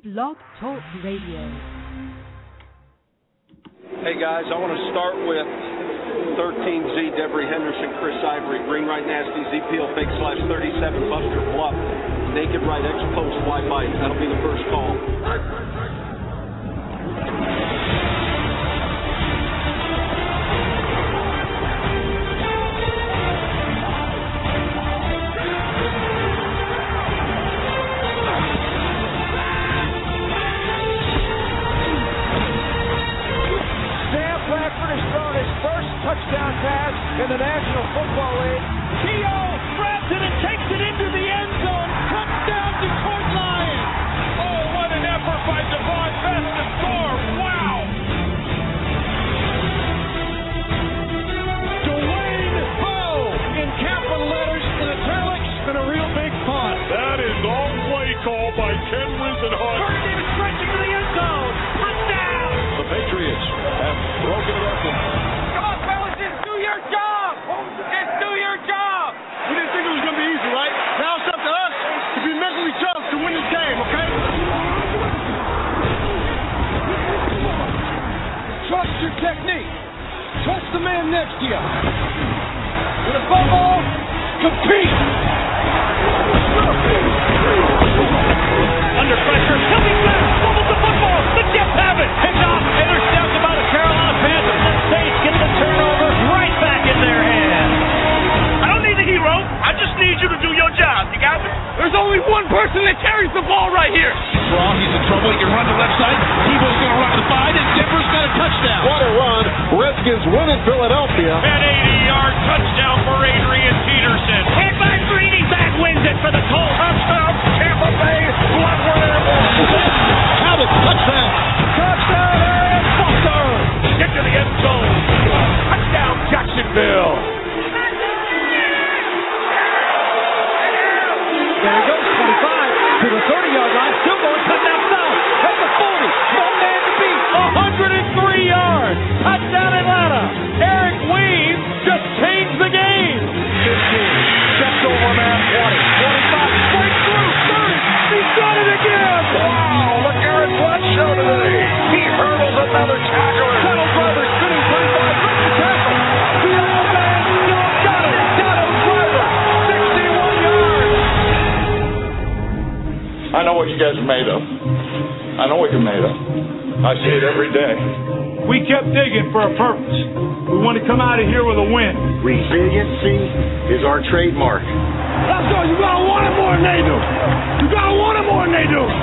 Blog Talk Radio. Hey guys, I want to start with 13Z, Devery Henderson, Chris Ivory, Green Right Nasty, Z-Peel, Fake Slash 37, Buster Bluff, Naked Right, X-Post, Fly Bite. That'll be the first call. Touchdown pass in the National Football League. T.O. grabs it and takes it into the end zone. Touchdown, Detroit Lions. Oh, what an effort by Devon Best to score. Wow. Dwayne Bowe in capital letters in italics and a real big font. That is all play call by Ken Wisenhunt. Davis stretching to the end zone. Touchdown. The Patriots have broken it up. We didn't think it was going to be easy, right? Now it's up to us to be mentally tough to win this game, okay? Trust your technique. Trust the man next to you. And above all, compete. Under pressure, coming back, fumbles the football. The Jets have it. Picked off, intercepted by the Carolina Panthers. The Saints get the turnover right back in their hands. I just need you to do your job. You got me? There's only one person that carries the ball right here. Strong, he's in trouble. He can run to the left side. Tebow's going to run to the 5, and Denver's got a touchdown. What a run. Redskins win in Philadelphia. An 80-yard touchdown for Adrian Peterson. Hit by Greeny, back wins it for the Colts. Touchdown, Tampa Bay. Bloodward airborne. Cabot, touchdown. Touchdown, Aaron Foster. Get to the end zone. Touchdown, Jacksonville. There he goes, 25 to the 30-yard line, still going, touchdown south, at the 40, no man to beat, 103 yards, touchdown Atlanta. Eric Weave just changed the game. 15, steps over man, 20, 25, breakthrough, 30, he's got it again. Wow, look Aaron Bledsoe today. He hurdles another tackler. Settle Brothers, spinning 25, breaks the tackle. The old man still got it. Settle Brothers, 61 yards. I know what you guys are made of. I know what you're made of. I see it every day. We kept digging for a purpose. We want to come out of here with a win. Resiliency is our trademark. Let's go. You gotta want it more than they do. You gotta want it more than they do.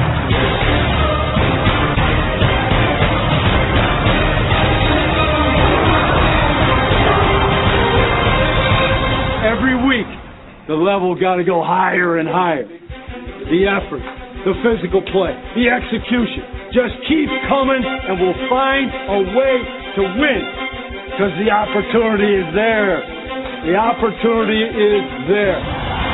Every week, the level got to go higher and higher. The effort, the physical play, the execution. Just keep coming and we'll find a way to win. Because the opportunity is there. The opportunity is there.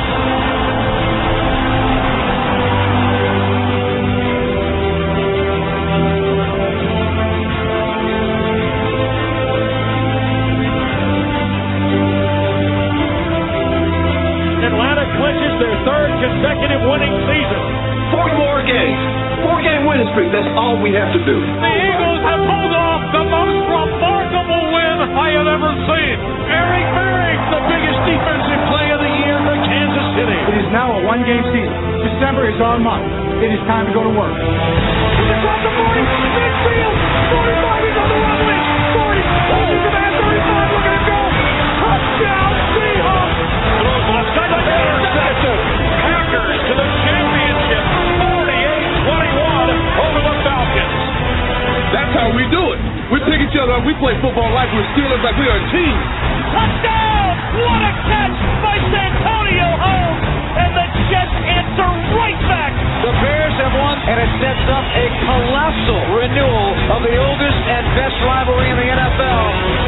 Atlanta clinches their third consecutive winning season. 4 more games. 4-game winning streak. That's all we have to do. The Eagles have pulled off the most remarkable win I have ever seen. Eric Berry, the biggest defensive play of the year for Kansas City. It is now a 1-game season. December is our month. It is time to go to work. He's across the 40, midfield, 45, he's on the run with 40, holding the man, 35, look at him go. Touchdown, Seahawks. Throws left side, intercepted. Packers to the championship, 48-21 over the Falcons. That's how we do it. We pick each other up. We play football like we're Steelers, like we are a team. Touchdown! What a catch by Santonio Holmes! And the Jets answer right back. The Bears have won, and it sets up a colossal renewal of the oldest and best rivalry in the NFL.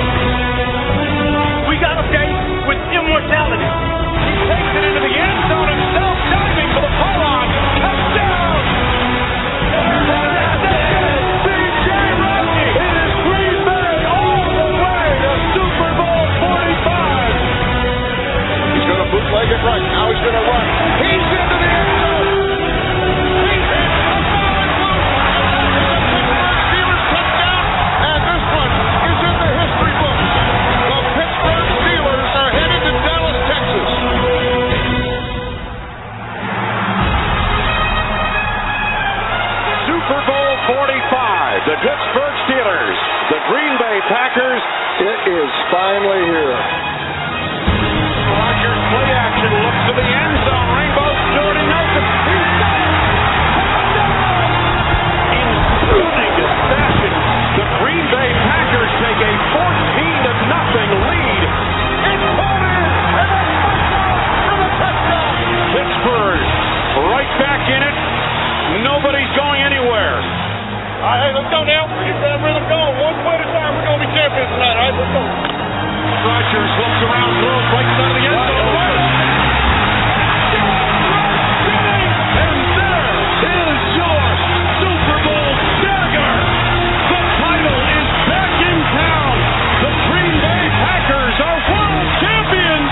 We got a game with immortality. He takes it into the end zone himself, diving for the pylon. Touchdown! B.J. Raji! It is Green Bay all the way to Super Bowl 45. He's going to bootleg it right. Now he's going to run. He's into the end zone. the Pittsburgh Steelers, the Green Bay Packers. It is finally here. Rodgers play action, looks to the end zone. Rainbow, Jordy Nelson. He's got it. Touchdown! In stunning fashion, the Green Bay Packers take a 14-0 lead. It's caught in, and a touchdown for the touchdown. Pittsburgh right back in it. Nobody's going anywhere. All right, let's go now. Keep that rhythm going. One play at a time. We're going to be champions tonight. All right, let's go. Rodgers looks around, throws right side of the end zone. And there is your Super Bowl dagger. The title is back in town. The Green Bay Packers are world champions.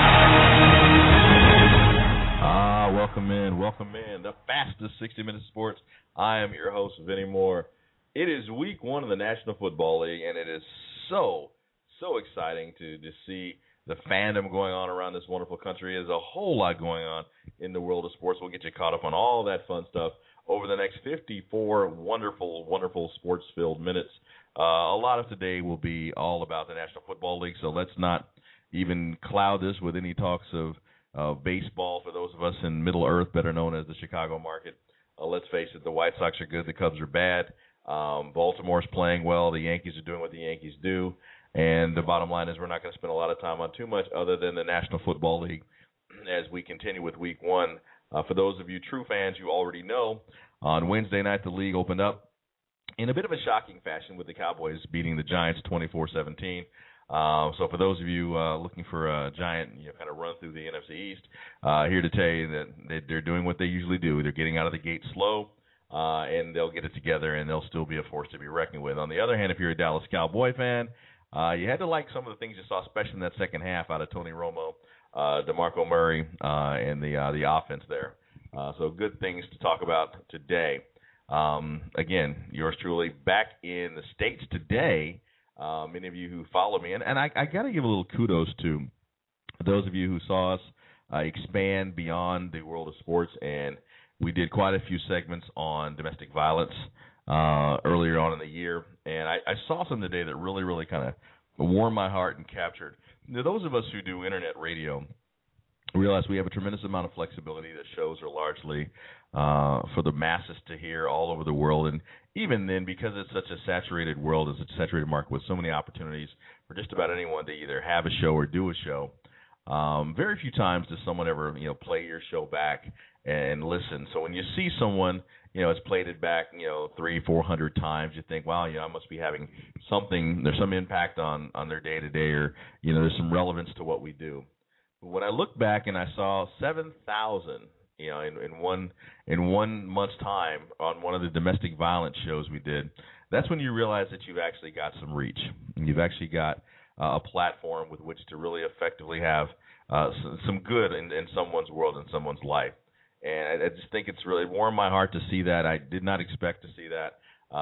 Welcome in. The fastest 60 minutes of sports. I am your host, Vinny Moore. It is week 1 of the National Football League, and it is so exciting to see the fandom going on around this wonderful country. There's a whole lot going on in the world of sports. We'll get you caught up on all that fun stuff over the next 54 wonderful sports-filled minutes. A lot of today will be all about the National Football League, so let's not even cloud this with any talks of baseball for those of us in Middle Earth, better known as the Chicago market. Let's face it, the White Sox are good, the Cubs are bad. Baltimore's playing well, the Yankees are doing what the Yankees do, and the bottom line is we're not going to spend a lot of time on too much other than the National Football League as we continue with week 1. For those of you true fans, you already know, on Wednesday night the league opened up in a bit of a shocking fashion with the Cowboys beating the Giants 24-17. So for those of you looking for a giant, kind of run through the NFC East, here to tell you that they're doing what they usually do. They're getting out of the gate slow, and they'll get it together, and they'll still be a force to be reckoned with. On the other hand, if you're a Dallas Cowboy fan, you had to like some of the things you saw, especially in that second half out of Tony Romo, DeMarco Murray, and the offense there. So good things to talk about today. Again, yours truly back in the States today. Many of you who follow me, and I got to give a little kudos to those of you who saw us expand beyond the world of sports, and we did quite a few segments on domestic violence earlier on in the year, and I saw some today that really kind of warmed my heart and captured. Those of us who do internet radio realize we have a tremendous amount of flexibility. The shows are largely for the masses to hear all over the world, and even then, because it's such a saturated world, it's a saturated market with so many opportunities for just about anyone to either have a show or do a show, very few times does someone ever play your show back and listen. So when you see someone has played it back 300-400 times, you think, wow, I must be having something. There's some impact on their day to day, or there's some relevance to what we do. But when I look back and I saw 7,000. In one month's time on one of the domestic violence shows we did, that's when you realize that you've actually got some reach. You've actually got a platform with which to really effectively have some good in someone's world, in someone's life. And I just think it's really warmed my heart to see that. I did not expect to see that.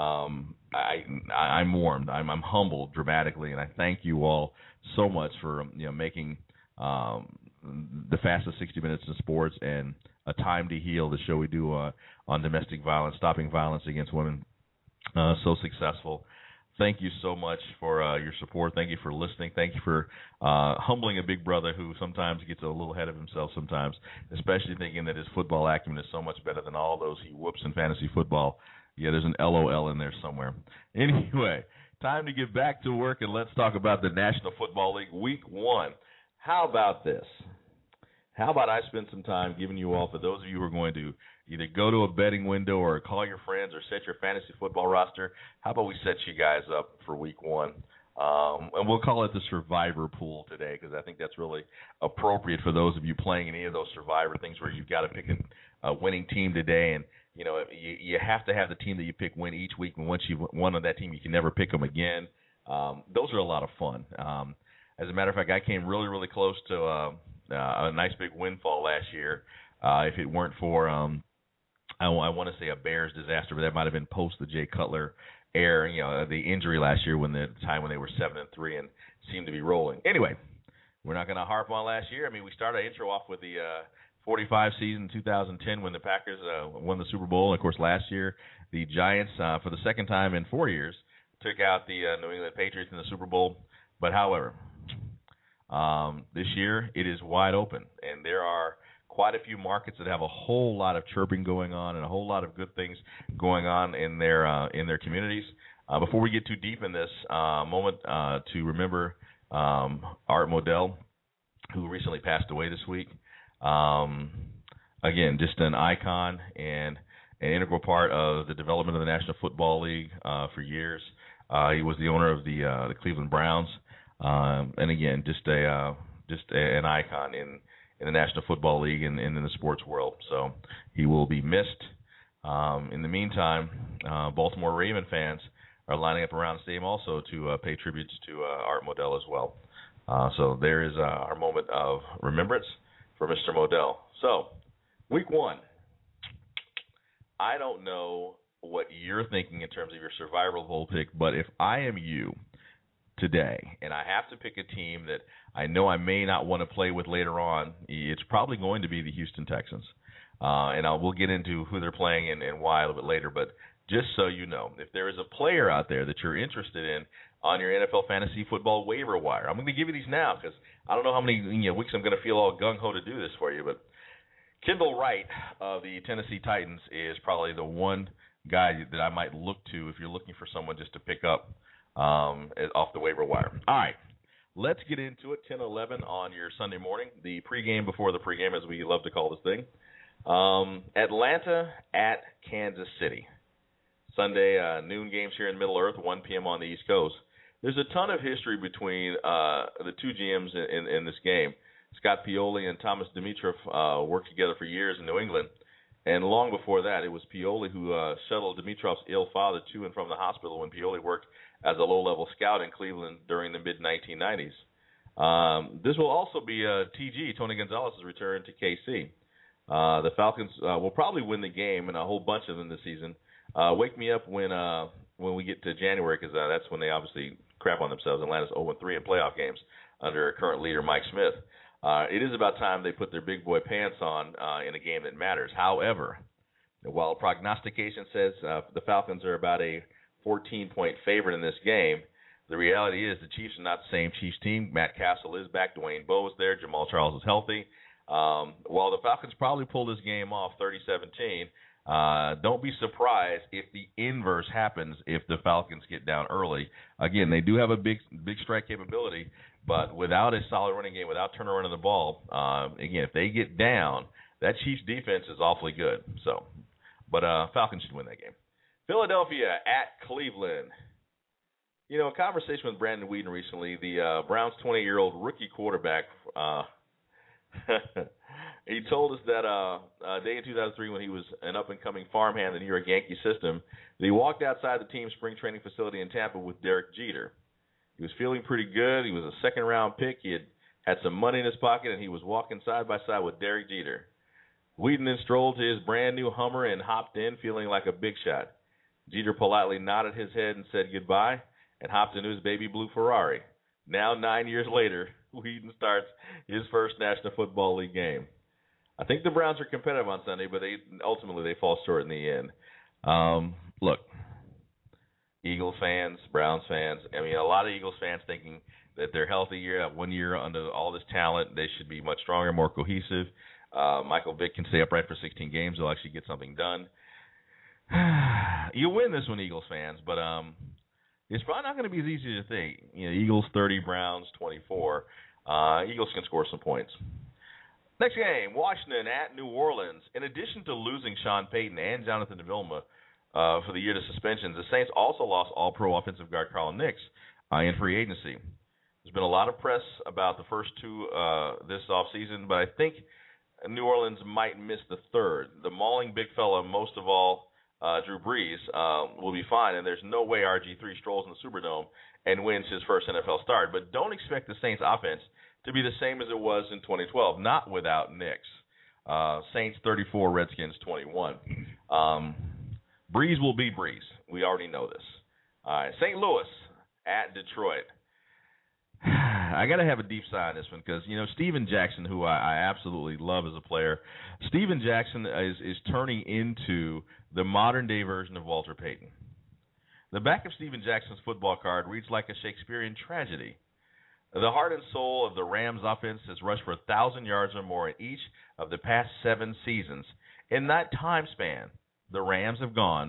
I'm warmed. I'm humbled dramatically, and I thank you all so much for making the fastest 60 minutes in sports and A Time to Heal, the show we do on domestic violence, stopping violence against women, so successful. Thank you so much for your support. Thank you for listening. Thank you for humbling a big brother who sometimes gets a little ahead of himself sometimes, especially thinking that his football acumen is so much better than all those he whoops in fantasy football. Yeah, there's an LOL in there somewhere. Anyway, time to get back to work, and let's talk about the National Football League Week 1. How about this? How about I spend some time giving you all, for those of you who are going to either go to a betting window or call your friends or set your fantasy football roster, how about we set you guys up for Week 1? And we'll call it the Survivor Pool today, because I think that's really appropriate for those of you playing any of those Survivor things where you've got to pick a winning team today. And, you have to have the team that you pick win each week. And once you've won on that team, you can never pick them again. Those are a lot of fun. As a matter of fact, I came really close to a nice big windfall last year. If it weren't for, I want to say a Bears disaster, but that might have been post the Jay Cutler era, the injury last year the time when they were 7-3 and seemed to be rolling. Anyway, we're not going to harp on last year. I mean, we started our intro off with the 45 season, 2010, when the Packers won the Super Bowl. And, of course, last year, the Giants, for the second time in 4 years, took out the New England Patriots in the Super Bowl. But, however, this year it is wide open, and there are quite a few markets that have a whole lot of chirping going on and a whole lot of good things going on in their communities. Before we get too deep in this, moment to remember Art Modell, who recently passed away this week. Again, just an icon and an integral part of the development of the National Football League for years. He was the owner of the Cleveland Browns, and again, just an icon in the National Football League and in the sports world. So he will be missed. In the meantime, Baltimore Raven fans are lining up around the stadium also to pay tributes to Art Modell as well. So there is our moment of remembrance for Mr. Modell. So, week 1. I don't know what you're thinking in terms of your survival bowl pick, but if I am you today and I have to pick a team that I know I may not want to play with later on, it's probably going to be the Houston Texans. And we'll get into who they're playing and why a little bit later, but just so you know, if there is a player out there that you're interested in on your NFL fantasy football waiver wire, I'm going to give you these now because I don't know how many weeks I'm going to feel all gung-ho to do this for you, but Kendall Wright of the Tennessee Titans is probably the one guy that I might look to if you're looking for someone just to pick up off the waiver wire. All right, let's get into it. 10-11 on your Sunday morning, the pregame before the pregame, as we love to call this thing. Atlanta at Kansas City. Sunday noon games here in Middle Earth, 1 p.m. on the East Coast. There's a ton of history between the two GMs in this game. Scott Pioli and Thomas Dimitroff worked together for years in New England, and long before that, it was Pioli who shuttled Dimitroff's ill father to and from the hospital when Pioli worked as a low-level scout in Cleveland during the mid-1990s. This will also be TG, Tony Gonzalez's return to KC. The Falcons will probably win the game, and a whole bunch of them this season. Wake me up when we get to January, because that's when they obviously crap on themselves. Atlanta's 0-3 in playoff games under current leader Mike Smith. It is about time they put their big boy pants on in a game that matters. However, while prognostication says the Falcons are about a 14-point favorite in this game, the reality is the Chiefs are not the same Chiefs team. Matt Castle is back. Dwayne Bowe is there. Jamal Charles is healthy. While the Falcons probably pull this game off 30-17, don't be surprised if the inverse happens if the Falcons get down early. Again, they do have a big strike capability, but without a solid running game, without Turner running the ball, again, if they get down, that Chiefs defense is awfully good. But Falcons should win that game. Philadelphia at Cleveland. A conversation with Brandon Weeden recently, the Browns' 20-year-old rookie quarterback. He told us that a day in 2003 when he was an up-and-coming farmhand in the New York Yankee system, that he walked outside the team's spring training facility in Tampa with Derek Jeter. He was feeling pretty good. He was a second-round pick. He had some money in his pocket, and he was walking side by side with Derek Jeter. Weeden then strolled to his brand-new Hummer and hopped in feeling like a big shot. Jeter politely nodded his head and said goodbye and hopped into his baby blue Ferrari. Now, 9 years later, Weeden starts his first National Football League game. I think the Browns are competitive on Sunday, but ultimately they fall short in the end. Look, Eagles fans, Browns fans, a lot of Eagles fans thinking that they're healthy year, 1 year under all this talent, they should be much stronger, more cohesive. Michael Vick can stay upright for 16 games. They'll actually get something done. You win this one, Eagles fans, but it's probably not going to be as easy as you think. Eagles 30, Browns 24. Eagles can score some points. Next game, Washington at New Orleans. In addition to losing Sean Payton and Jonathan Vilma for the year to suspensions, the Saints also lost All-Pro offensive guard Carl Nicks in free agency. There's been a lot of press about the first two this offseason, but I think New Orleans might miss the third. The mauling big fella, most of all, Drew Brees, will be fine, and there's no way RG3 strolls in the Superdome and wins his first NFL start. But don't expect the Saints' offense to be the same as it was in 2012, not without Nicks. Saints 34, Redskins 21. Brees will be Brees. We already know this. All right, St. Louis at Detroit. I got to have a deep sigh on this one because, Steven Jackson, who I absolutely love as a player, Steven Jackson is turning into the modern-day version of Walter Payton. The back of Steven Jackson's football card reads like a Shakespearean tragedy. The heart and soul of the Rams offense has rushed for 1,000 yards or more in each of the past 7 seasons. In that time span, the Rams have gone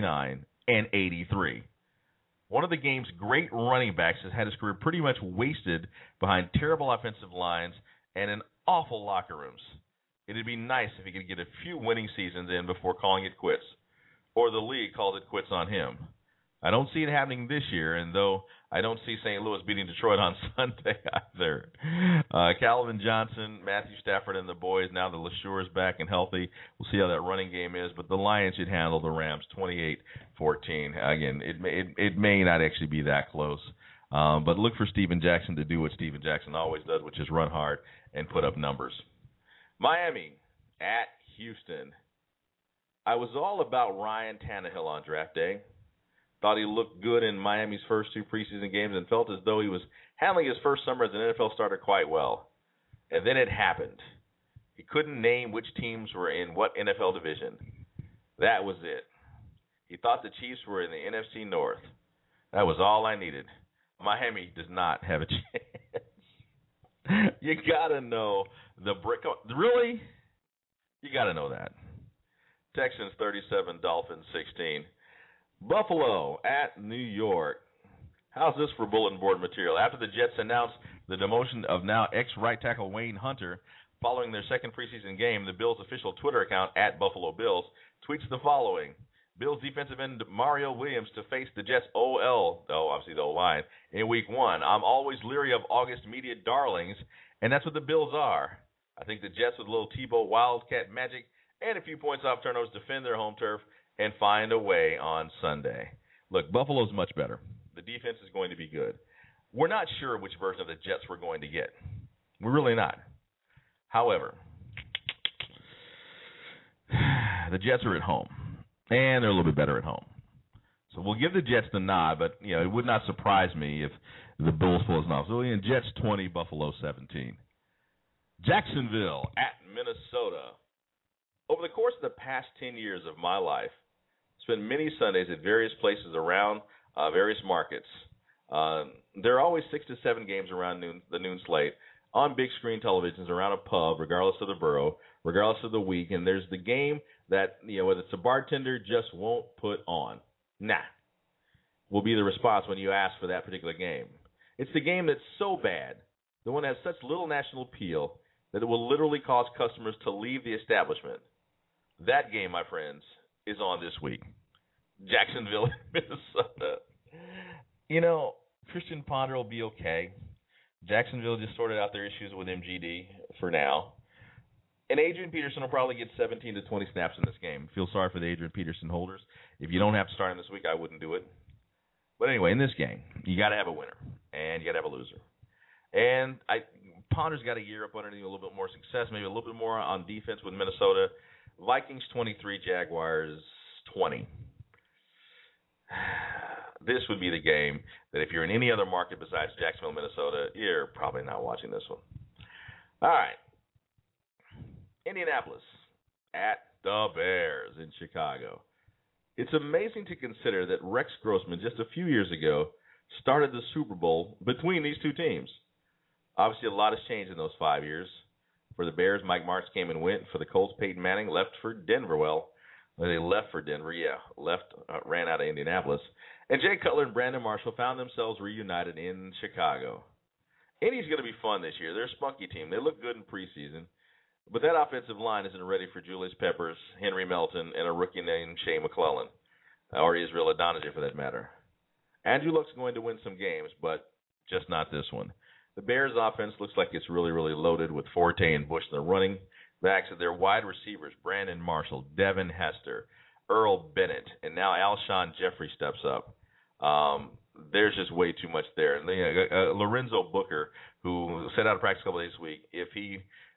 29-83. One of the game's great running backs has had his career pretty much wasted behind terrible offensive lines and in awful locker rooms. It'd be nice if he could get a few winning seasons in before calling it quits, or the league calls it quits on him. I don't see it happening this year, and though I don't see St. Louis beating Detroit on Sunday either. Calvin Johnson, Matthew Stafford, and the boys, now that LeSure is back and healthy, we'll see how that running game is, but the Lions should handle the Rams 28-14. Again, it may not actually be that close, but look for Steven Jackson to do what Steven Jackson always does, which is run hard and put up numbers. Miami at Houston. I was all about Ryan Tannehill on draft day. Thought he looked good in Miami's first 2 preseason games and felt as though he was handling his first summer as an NFL starter quite well. And then it happened. He couldn't name which teams were in what NFL division. That was it. He thought the Chiefs were in the NFC North. That was all I needed. Miami does not have a chance. You got to know the brick. Really? You got to know that. Texans 37, Dolphins 16. Buffalo at New York. How's this for bulletin board material? After the Jets announced the demotion of now ex-right tackle Wayne Hunter following their second preseason game, the Bills' official Twitter account, @BuffaloBills, tweets the following. Bills defensive end Mario Williams to face the Jets obviously the O-line, in Week 1. I'm always leery of August media darlings, and that's what the Bills are. I think the Jets with a little Tebow Wildcat magic and a few points off turnovers defend their home turf and find a way on Sunday. Look, Buffalo's much better. The defense is going to be good. We're not sure which version of the Jets we're going to get. We're really not. However, the Jets are at home, and they're a little bit better at home. So we'll give the Jets the nod, but it would not surprise me if the Bills pull us off. So Jets 20, Buffalo 17. Jacksonville at Minnesota. Over the course of the past 10 years of my life, spent many Sundays at various places around various markets. There are always 6 to 7 games around the noon slate on big screen televisions around a pub, regardless of the borough, regardless of the week. And there's the game that, whether it's a bartender just won't put on. Will be the response when you ask for that particular game. It's the game that's so bad, the one that has such little national appeal, that it will literally cause customers to leave the establishment. That game, my friends, is on this week. Jacksonville, Minnesota. Christian Ponder will be okay. Jacksonville just sorted out their issues with MGD for now. And Adrian Peterson will probably get 17 to 20 snaps in this game. Feel sorry for the Adrian Peterson holders. If you don't have to start him this week, I wouldn't do it. But anyway, in this game, you got to have a winner, and you got to have a loser. And Ponder's got a year up underneath a little bit more success, maybe a little bit more on defense with Minnesota. Vikings 23, Jaguars 20. This would be the game that if you're in any other market besides Jacksonville, Minnesota, you're probably not watching this one. All right. Indianapolis at the Bears in Chicago. It's amazing to consider that Rex Grossman just a few years ago started the Super Bowl between these two teams. Obviously, a lot has changed in those 5 years. For the Bears, Mike Martz came and went. For the Colts, Peyton Manning left for Denver. They left for Denver, ran out of Indianapolis. And Jay Cutler and Brandon Marshall found themselves reunited in Chicago. Indy's going to be fun this year. They're a spunky team. They look good in preseason. But that offensive line isn't ready for Julius Peppers, Henry Melton, and a rookie named Shea McClellan, or Israel Adonijah for that matter. Andrew Luck's going to win some games, but just not this one. The Bears' offense looks like it's really, really loaded with Forte and Bush in the running backs of their wide receivers, Brandon Marshall, Devin Hester, Earl Bennett, and now Alshon Jeffrey steps up. There's just way too much there. And Lorenzo Booker, who set out of practice a couple days this week, if he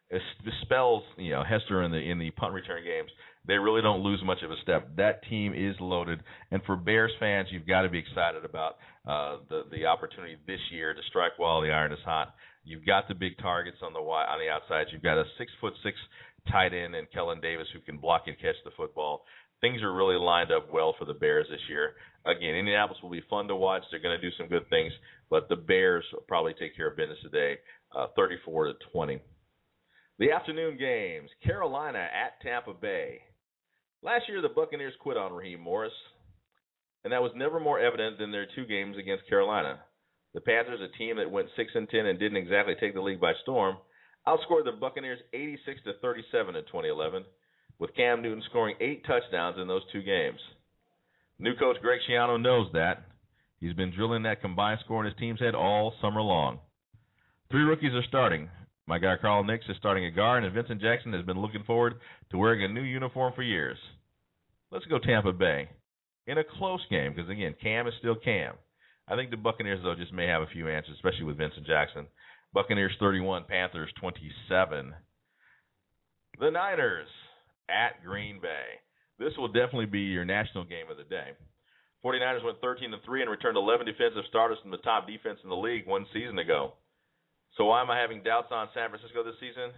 spells Hester in the punt return games, they really don't lose much of a step. That team is loaded, and for Bears fans, you've got to be excited about the opportunity this year to strike while the iron is hot. You've got the big targets on the outside. You've got a 6'6" tight end and Kellen Davis who can block and catch the football. Things are really lined up well for the Bears this year. Again, Indianapolis will be fun to watch. They're going to do some good things, but the Bears will probably take care of business today, 34-20. The afternoon games, Carolina at Tampa Bay. Last year, the Buccaneers quit on Raheem Morris, and that was never more evident than their 2 games against Carolina. The Panthers, a team that went 6-10 and didn't exactly take the league by storm, outscored the Buccaneers 86-37 in 2011, with Cam Newton scoring 8 touchdowns in those 2 games. New coach Greg Schiano knows that. He's been drilling that combined score in his team's head all summer long. 3 rookies are starting. My guy Carl Nix is starting at guard, and Vincent Jackson has been looking forward to wearing a new uniform for years. Let's go Tampa Bay. In a close game, because, again, Cam is still Cam. I think the Buccaneers, though, just may have a few answers, especially with Vincent Jackson. Buccaneers 31, Panthers 27. The Niners at Green Bay. This will definitely be your national game of the day. 49ers went 13-3 and returned 11 defensive starters from the top defense in the league 1 season ago. So why am I having doubts on San Francisco this season?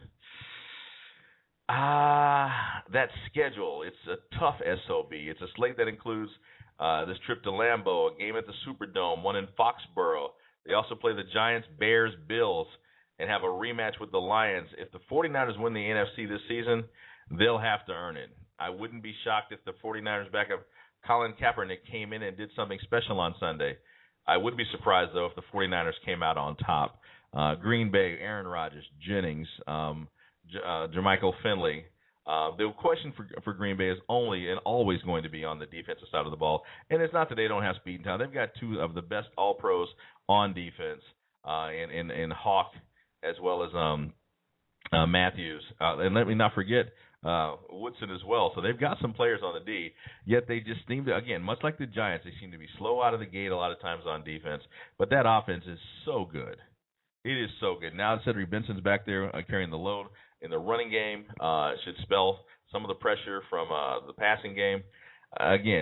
That schedule. It's a tough SOB. It's a slate that includes this trip to Lambeau, a game at the Superdome, one in Foxborough. They also play the Giants, Bears, Bills, and have a rematch with the Lions. If the 49ers win the NFC this season, they'll have to earn it. I wouldn't be shocked if the 49ers backup Colin Kaepernick came in and did something special on Sunday. I would be surprised, though, if the 49ers came out on top. Green Bay, Aaron Rodgers, Jennings, Jermichael Finley. The question for Green Bay is only and always going to be on the defensive side of the ball. And it's not that they don't have speed in town. They've got 2 of the best all-pros on defense in Hawk as well as Matthews. And let me not forget Woodson as well. So they've got some players on the D, yet they just seem to, again, much like the Giants, they seem to be slow out of the gate a lot of times on defense. But that offense is so good. It is so good. Now that Cedric Benson's back there carrying the load in the running game, it should spell some of the pressure from the passing game. Again,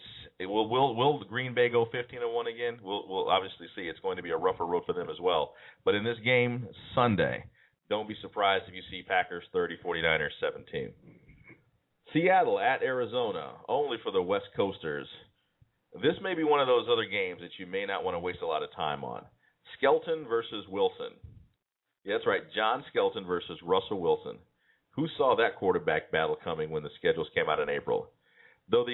will Green Bay go 15-1 again? We'll obviously see. It's going to be a rougher road for them as well. But in this game Sunday, don't be surprised if you see Packers 30, 49ers 17. Seattle at Arizona, only for the West Coasters. This may be one of those other games that you may not want to waste a lot of time on. Skelton versus Wilson. Yeah, that's right, John Skelton versus Russell Wilson. Who saw that quarterback battle coming when the schedules came out in April? Though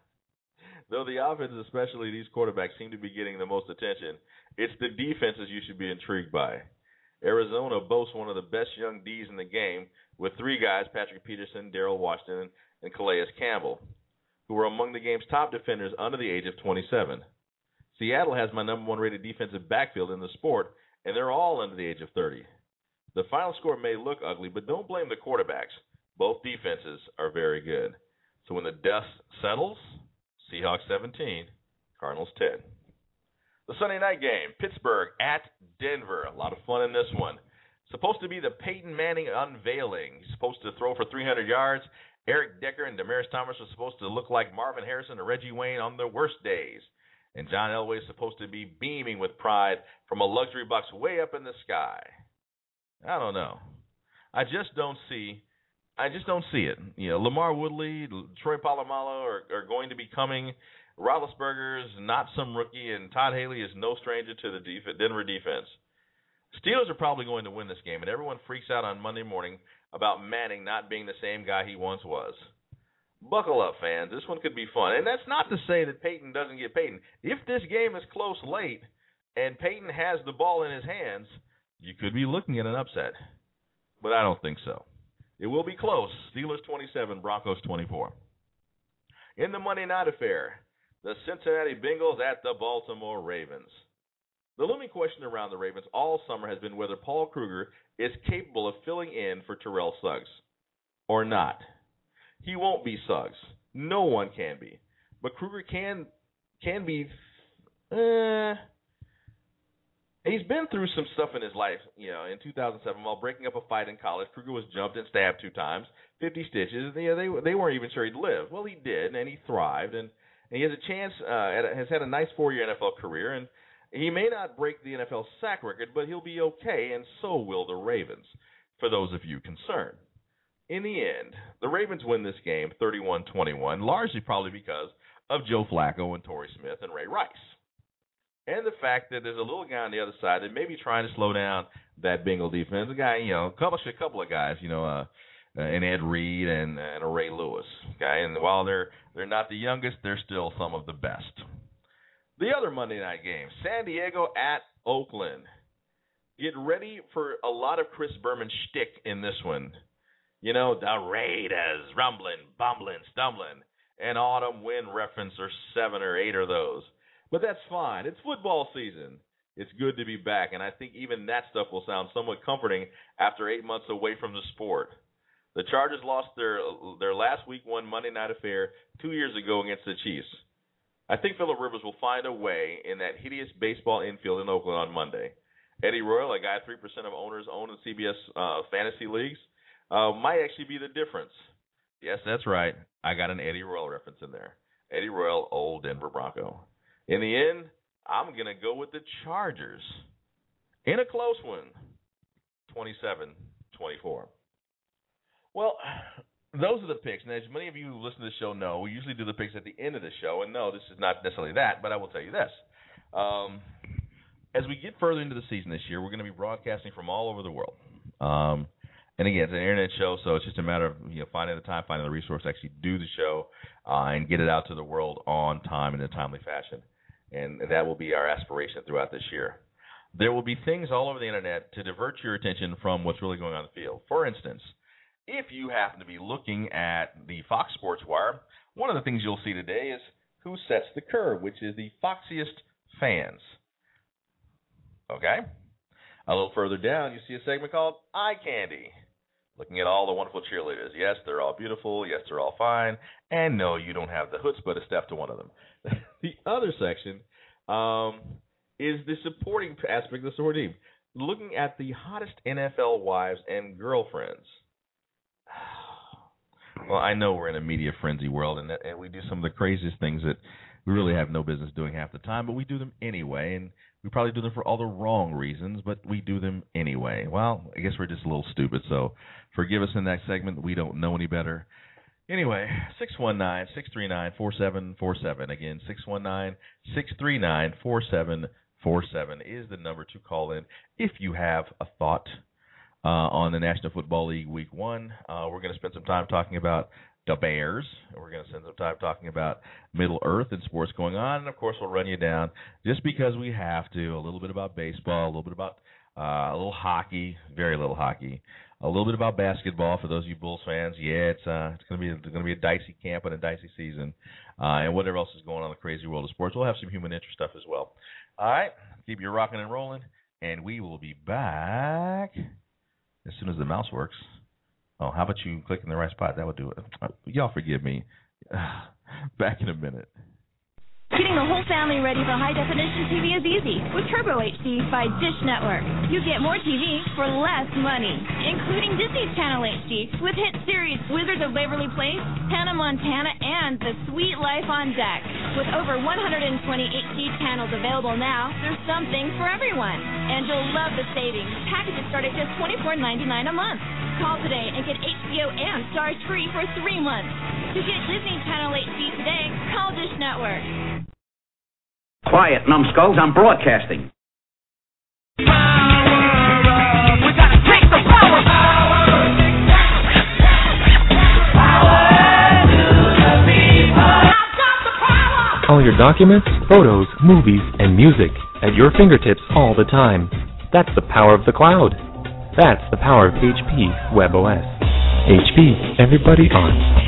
the offense, especially these quarterbacks, seem to be getting the most attention, it's the defenses you should be intrigued by. Arizona boasts one of the best young Ds in the game with 3 guys, Patrick Peterson, Darrell Washington, and Calais Campbell, who are among the game's top defenders under the age of 27. Seattle has my number 1 rated defensive backfield in the sport, and they're all under the age of 30. The final score may look ugly, but don't blame the quarterbacks. Both defenses are very good. So when the dust settles, Seahawks 17, Cardinals 10. The Sunday night game, Pittsburgh at Denver. A lot of fun in this one. Supposed to be the Peyton Manning unveiling. He's supposed to throw for 300 yards. Eric Decker and Demaryius Thomas are supposed to look like Marvin Harrison or Reggie Wayne on their worst days. And John Elway is supposed to be beaming with pride from a luxury box way up in the sky. I don't know. I just don't see it. Lamar Woodley, Troy Polamalu are going to be coming. Roethlisberger's not some rookie, and Todd Haley is no stranger to the Denver defense. Steelers are probably going to win this game, and everyone freaks out on Monday morning about Manning not being the same guy he once was. Buckle up, fans. This one could be fun. And that's not to say that Peyton doesn't get Peyton. If this game is close late and Peyton has the ball in his hands, you could be looking at an upset. But I don't think so. It will be close. Steelers 27, Broncos 24. In the Monday night affair, the Cincinnati Bengals at the Baltimore Ravens. The looming question around the Ravens all summer has been whether Paul Kruger is capable of filling in for Terrell Suggs or not. He won't be Suggs. No one can be. But Kruger can be He's been through some stuff in his life. In 2007, while breaking up a fight in college, Kruger was jumped and stabbed 2 times, 50 stitches. They weren't even sure he'd live. Well, he did, and he thrived, and he has a chance. Has had a nice 4-year NFL career, and he may not break the NFL sack record, but he'll be okay, and so will the Ravens. For those of you concerned, in the end, the Ravens win this game 31-21, largely probably because of Joe Flacco and Torrey Smith and Ray Rice. And the fact that there's a little guy on the other side that may be trying to slow down that Bengal defense. A guy, a couple of guys, an Ed Reed and a Ray Lewis. Okay, and while they're not the youngest, they're still some of the best. The other Monday night game, San Diego at Oakland. Get ready for a lot of Chris Berman shtick in this one. The Raiders, rumbling, bumbling, stumbling, and autumn wind reference are 7 or 8 of those. But that's fine. It's football season. It's good to be back, and I think even that stuff will sound somewhat comforting after 8 months away from the sport. The Chargers lost their last week 1 Monday night affair 2 years ago against the Chiefs. I think Phillip Rivers will find a way in that hideous baseball infield in Oakland on Monday. Eddie Royal, a guy 3% of owners own in CBS fantasy leagues, might actually be the difference. Yes, that's right. I got an Eddie Royal reference in there. Eddie Royal, old Denver Bronco. In the end, I'm going to go with the Chargers in a close one, 27-24. Well, those are the picks. And as many of you who listen to the show know, we usually do the picks at the end of the show. And no, this is not necessarily that, but I will tell you this. As we get further into the season this year, we're going to be broadcasting from all over the world. And again, it's an internet show, so it's just a matter of finding the time, finding the resource to actually do the show and get it out to the world on time in a timely fashion. And that will be our aspiration throughout this year. There will be things all over the internet to divert your attention from what's really going on in the field. For instance, if you happen to be looking at the Fox Sports Wire, one of the things you'll see today is Who Sets the Curve, which is the foxiest fans. Okay? A little further down, you see a segment called Eye Candy, looking at all the wonderful cheerleaders. Yes, they're all beautiful. Yes, they're all fine. And no, you don't have the chutzpah to step to one of them. The other section is the supporting aspect of the support team, looking at the hottest NFL wives and girlfriends. Well, I know we're in a media frenzy world, and we do some of the craziest things that we really have no business doing half the time, but we do them anyway, and we probably do them for all the wrong reasons, but we do them anyway. Well, I guess we're just a little stupid, so forgive us in that segment. We don't know any better. Anyway, 619-639-4747. Again, 619-639-4747 is the number to call in if you have a thought on the National Football League Week 1. We're going to spend some time talking about the Bears. We're going to spend some time talking about Middle-earth and sports going on. And, of course, we'll run you down, just because we have to, a little bit about baseball, a little bit about a little hockey, very little hockey, a little bit about basketball for those of you Bulls fans. Yeah, it's going to be a dicey camp and a dicey season, and whatever else is going on in the crazy world of sports. We'll have some human interest stuff as well. All right, keep you rocking and rolling, and we will be back as soon as the mouse works. Oh, how about you clicking the right spot? That would do it. Y'all forgive me. Back in a minute. Getting the whole family ready for high-definition TV is easy with Turbo HD by Dish Network. You get more TV for less money, including Disney's Channel HD with hit series Wizards of Waverly Place, Hannah Montana, and The Sweet Life on Deck. With over 120 HD channels available now, there's something for everyone. And you'll love the savings. Packages start at just $24.99 a month. Call today and get HBO and Starz free for 3 months. To get Disney Channel HD today, call Dish Network. Quiet, numbskulls, I'm broadcasting. All your documents, photos, movies, and music at your fingertips all the time. That's the power of the cloud. That's the power of HP WebOS. HP, everybody on.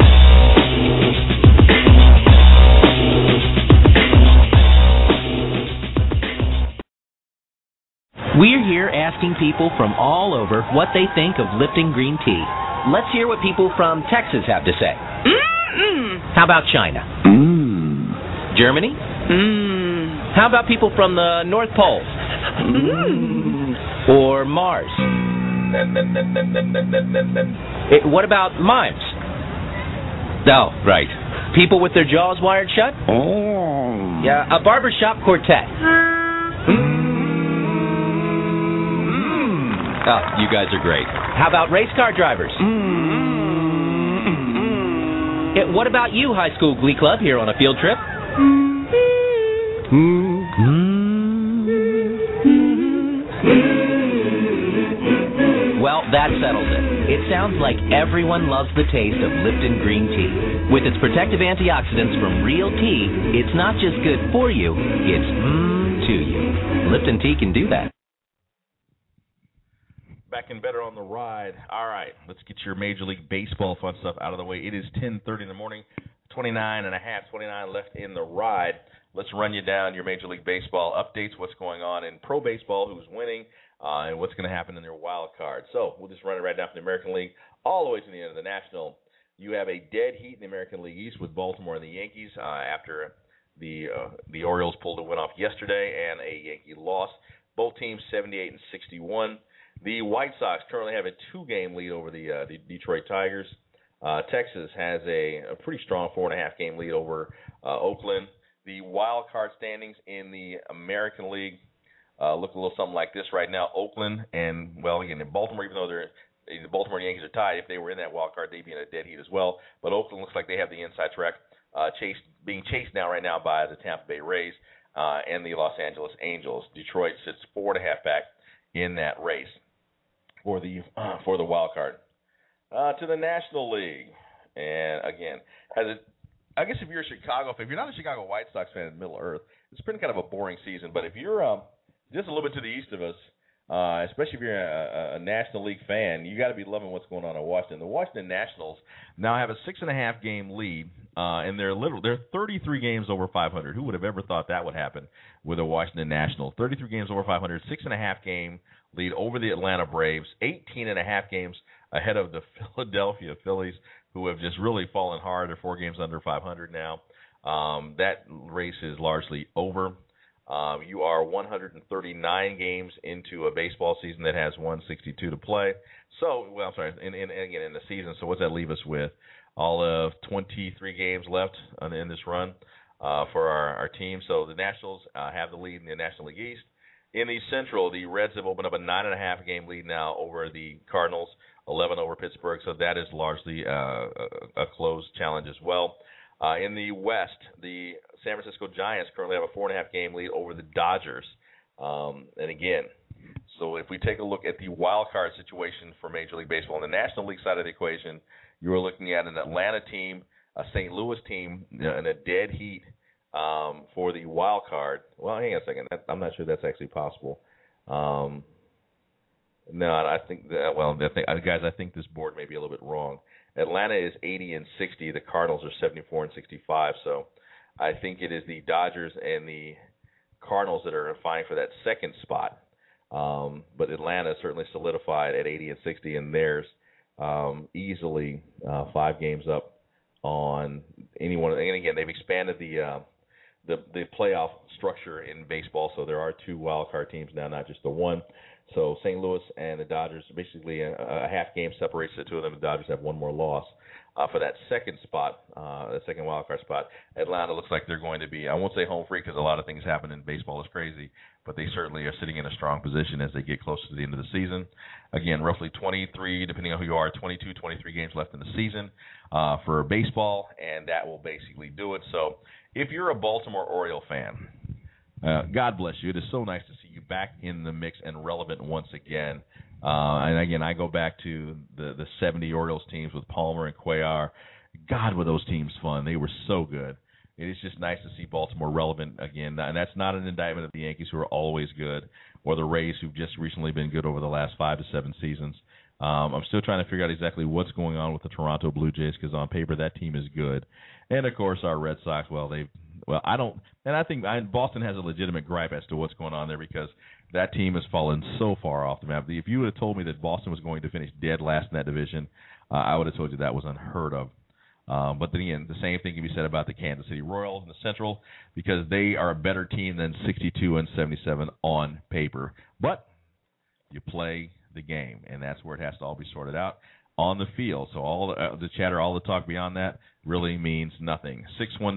We're here asking people from all over what they think of Lipton green tea. Let's hear what people from Texas have to say. How about China? Germany? How about people from the North Pole? Or Mars? What about mimes? Oh, right. People with their jaws wired shut? Oh. Yeah, a barbershop quartet. Oh, you guys are great. How about race car drivers? What about you, high school glee club, here on a field trip? Well, that settles it. It sounds like everyone loves the taste of Lipton green tea. With its protective antioxidants from real tea, it's not just good for you, it's to you. Lipton tea can do that. Back and better on the ride. All right, let's get your Major League Baseball fun stuff out of the way. It is 10:30 in the morning, 29 left in the ride. Let's run you down your Major League Baseball updates, what's going on in pro baseball, who's winning, and what's going to happen in their wild card. So we'll just run it right down from the American League all the way to the end of the National. You have a dead heat in the American League East with Baltimore and the Yankees after the Orioles pulled a win off yesterday and a Yankee loss. Both teams 78 and 61. The White Sox currently have a 2-game lead over the Detroit Tigers. Texas has a pretty strong 4.5-game lead over Oakland. The wild card standings in the American League look a little something like this right now. Oakland and, well, again, in Baltimore, even though the Baltimore Yankees are tied, if they were in that wild card, they'd be in a dead heat as well. But Oakland looks like they have the inside track, being chased now right now by the Tampa Bay Rays and the Los Angeles Angels. Detroit sits 4.5 back in that race for the wild card. To the National League, and again, I guess if you're a if you're not a Chicago White Sox fan in Middle Earth, it's been kind of a boring season. But if you're just a little bit to the east of us, especially if you're a National League fan, you got to be loving what's going on in Washington. The Washington Nationals now have a 6.5-game lead, and they're 33 games over 500. Who would have ever thought that would happen with the Washington Nationals? 33 games over 500, 6.5-game lead over the Atlanta Braves, 18.5 games ahead of the Philadelphia Phillies, who have just really fallen hard. They're 4 games under 500 now. That race is largely over. You are 139 games into a baseball season that has 162 to play. So, well, I'm sorry, again, in the season. So what's that leave us with? All of 23 games left in this run for our team. So the Nationals have the lead in the National League East. In the Central, the Reds have opened up a 9.5-game lead now over the Cardinals, 11 over Pittsburgh. So that is largely a close challenge as well. In the West, the San Francisco Giants currently have a 4.5-game lead over the Dodgers. And again, so if we take a look at the wild card situation for Major League Baseball on the National League side of the equation, you are looking at an Atlanta team, a St. Louis team, in a dead heat for the wild card. Well, hang on a second. I'm not sure that's actually possible. No, I think that, well, guys, I think this board may be a little bit wrong. Atlanta is 80 and 60. The Cardinals are 74 and 65. So I think it is the Dodgers and the Cardinals that are vying for that second spot. But Atlanta is certainly solidified at 80 and 60, and theirs easily 5 games up on anyone. And again, they've expanded the playoff structure in baseball, so there are 2 wild card teams now, not just the one. So St. Louis and the Dodgers, basically a half game separates the 2 of them. The Dodgers have 1 more loss for that second spot, the second wild card spot. Atlanta looks like they're going to be, I won't say home free because a lot of things happen in baseball is crazy, but they certainly are sitting in a strong position as they get closer to the end of the season. Again, roughly 23, depending on who you are, 22, 23 games left in the season for baseball, and that will basically do it. So if you're a Baltimore Oriole fan, God bless you. It is so nice to see you back in the mix and relevant once again. And again, I go back to the 70 Orioles teams with Palmer and Cuellar. God, were those teams fun. They were so good. It is just nice to see Baltimore relevant again. And that's not an indictment of the Yankees, who are always good, or the Rays, who've just recently been good over the last 5 to 7 seasons. I'm still trying to figure out exactly what's going on with the Toronto Blue Jays, because on paper that team is good. And, of course, our Red Sox, I think Boston has a legitimate gripe as to what's going on there, because that team has fallen so far off the map. If you would have told me that Boston was going to finish dead last in that division, I would have told you that was unheard of. But then again, the same thing can be said about the Kansas City Royals in the Central because they are a better team than 62-77 on paper. But you play the game, and that's where it has to all be sorted out on the field. So all the chatter, all the talk beyond that really means nothing.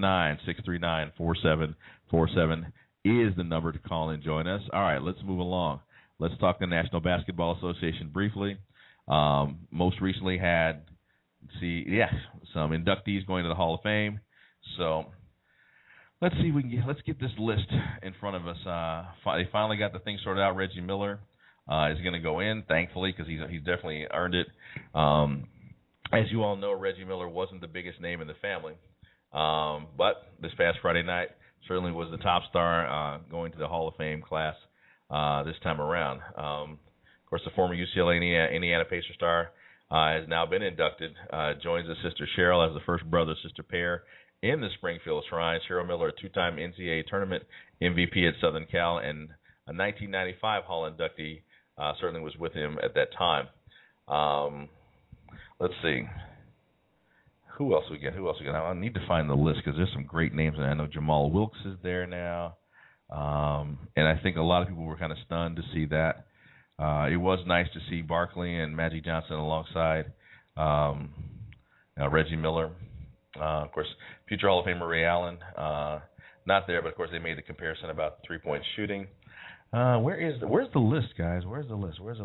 619-639-4747 is the number to call and join us. All right, let's move along. Let's talk the National Basketball Association briefly. Most recently had, some inductees going to the Hall of Fame. So let's see, let's get this list in front of us. They finally got the thing sorted out. Reggie Miller is going to go in, thankfully, because he's definitely earned it. As you all know, Reggie Miller wasn't the biggest name in the family, but this past Friday night certainly was the top star going to the Hall of Fame class this time around. Of course, the former UCLA Indiana Pacer star has now been inducted, joins his sister Cheryl as the first brother-sister pair in the Springfield Shrine. Cheryl Miller, a two-time NCAA tournament MVP at Southern Cal and a 1995 Hall inductee, certainly was with him at that time. Let's see. Who else we got? I need to find the list because there's some great names. And I know Jamal Wilkes is there now. And I think a lot of people were kind of stunned to see that. It was nice to see Barkley and Magic Johnson alongside Reggie Miller. Of course, future Hall of Famer Ray Allen, not there, but of course they made the comparison about the three-point shooting. Where's the list, guys? Where's the list? Where is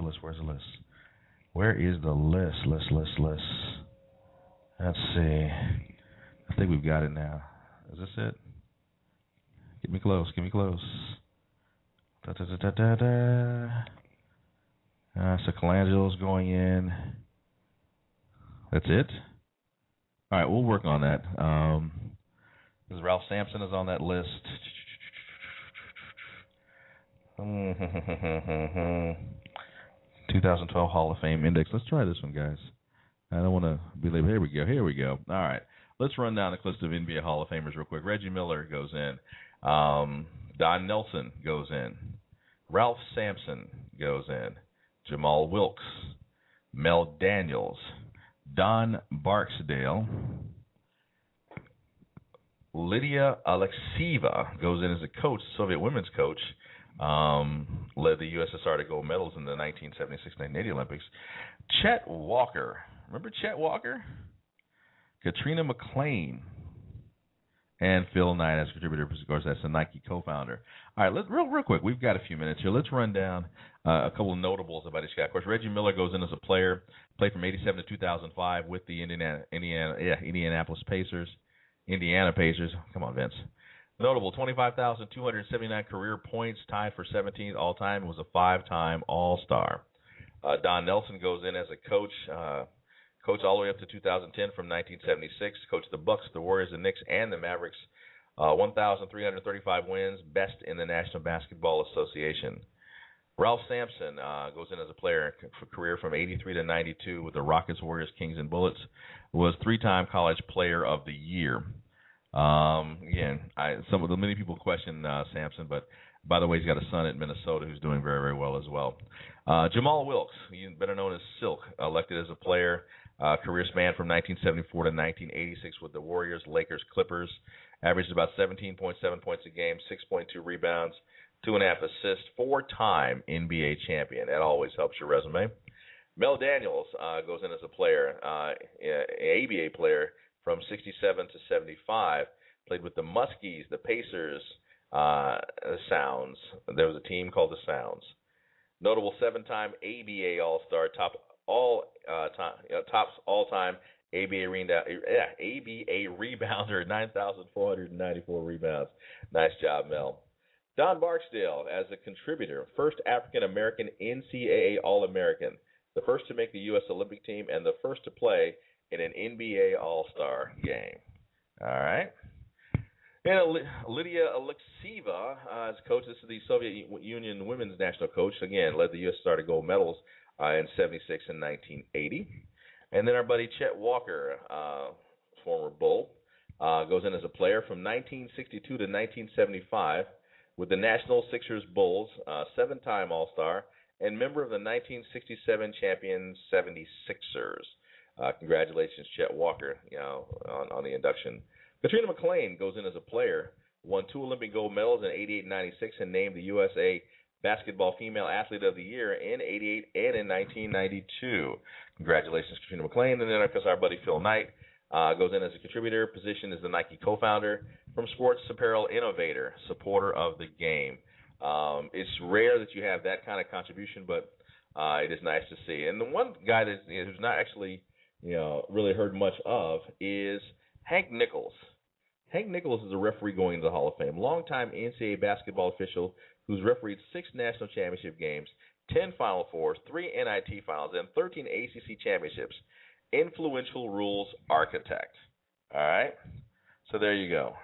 the list? Let's see. I think we've got it now. Is this it? Get me close. So Colangelo's going in. That's it? All right, we'll work on that. Because Ralph Sampson is on that list. 2012 Hall of Fame Index. Let's try this one, guys. I don't want to be late. Here we go. All right. Let's run down the list of NBA Hall of Famers real quick. Reggie Miller goes in. Don Nelson goes in. Ralph Sampson goes in. Jamal Wilkes. Mel Daniels. Don Barksdale. Lydia Alexieva goes in as a coach, Soviet women's coach. Led the USSR to gold medals in the 1976-1980 Olympics. Chet Walker. Remember Chet Walker? Katrina McClain. And Phil Knight as contributor. Of course, that's the Nike co-founder. All right, real quick. We've got a few minutes here. Let's run down a couple of notables about each guy. Of course, Reggie Miller goes in as a player. Played from 87 to 2005 with the Indianapolis Pacers. Indiana Pacers. Come on, Vince. Notable, 25,279 career points, tied for 17th all-time. Was a five-time All-Star. Don Nelson goes in as a coach. Coached all the way up to 2010 from 1976. Coached the Bucks, the Warriors, the Knicks, and the Mavericks. 1,335 wins, best in the National Basketball Association. Ralph Sampson goes in as a player for career from 83 to 92 with the Rockets, Warriors, Kings, and Bullets. Was three-time College Player of the Year. Again, many people question Sampson, but by the way, he's got a son at Minnesota who's doing very, very well as well. Jamal Wilkes, better known as Silk, elected as a player. Career span from 1974 to 1986 with the Warriors, Lakers, Clippers. Averaged about 17.7 points a game, 6.2 rebounds, 2.5 assists, four-time NBA champion. That always helps your resume. Mel Daniels goes in as a player, an ABA player from 67 to 75. Played with the Muskies, the Pacers, the Sounds. There was a team called the Sounds. Notable seven-time ABA All-Star, tops all-time ABA rebounder, 9,494 rebounds. Nice job, Mel. Don Barksdale as a contributor, first African-American NCAA All-American, the first to make the U.S. Olympic team, and the first to play in an NBA All-Star game. All right. And Lydia Alexieva as coach. This is the Soviet Union women's national coach. Again, led the USSR to gold medals in 76 and 1980. And then our buddy Chet Walker, former Bull, goes in as a player from 1962 to 1975 with the National Sixers Bulls, seven-time All-Star, and member of the 1967 champion 76ers. Congratulations, Chet Walker, on the induction. Katrina McClain goes in as a player, won 2 Olympic gold medals in 88 and 96, and named the USA Basketball Female Athlete of the Year in 88 and in 1992. Congratulations, Katrina McClain. And then, of course, our buddy Phil Knight goes in as a contributor. Position is the Nike co-founder. From Sports Apparel Innovator, supporter of the game. It's rare that you have that kind of contribution, but it is nice to see. And the one guy who's not actually really heard much of is Hank Nichols. Hank Nichols is a referee going to the Hall of Fame, longtime NCAA basketball official who's refereed 6 national championship games, 10 Final Fours, 3 NIT finals, and 13 ACC championships. Influential rules architect. All right? So there you go.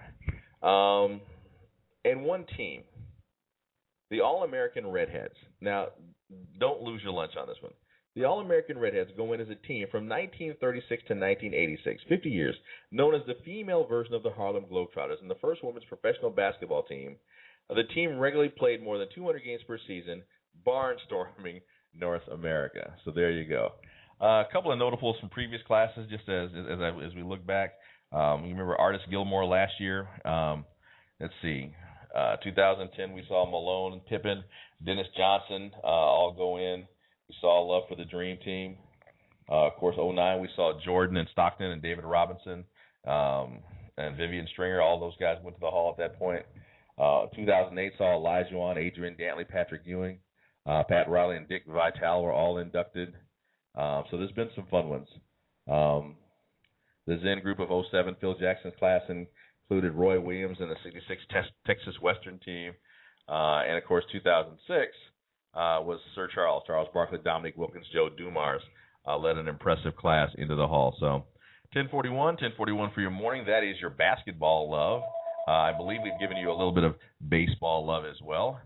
And one team, the All-American Redheads. Now, don't lose your lunch on this one. The All-American Redheads go in as a team from 1936 to 1986, 50 years, known as the female version of the Harlem Globetrotters and the first women's professional basketball team. The team regularly played more than 200 games per season, barnstorming North America. So there you go. A couple of notables from previous classes, just as we look back. You remember Artis Gilmore last year. Let's see. 2010, we saw Malone and Pippen, Dennis Johnson all go in. We saw love for the Dream Team. Of course, 2009, we saw Jordan and Stockton and David Robinson and Vivian Stringer. All those guys went to the Hall at that point. 2008 saw Olajuwon, Adrian Dantley, Patrick Ewing, Pat Riley, and Dick Vitale were all inducted. So there's been some fun ones. The Zen group of 07, Phil Jackson's class, included Roy Williams and the 66 Texas Western team. And, of course, 2006 was Sir Charles Barkley, Dominique Wilkins, Joe Dumars led an impressive class into the Hall. So 1041 for your morning. That is your basketball love. I believe we've given you a little bit of baseball love as well.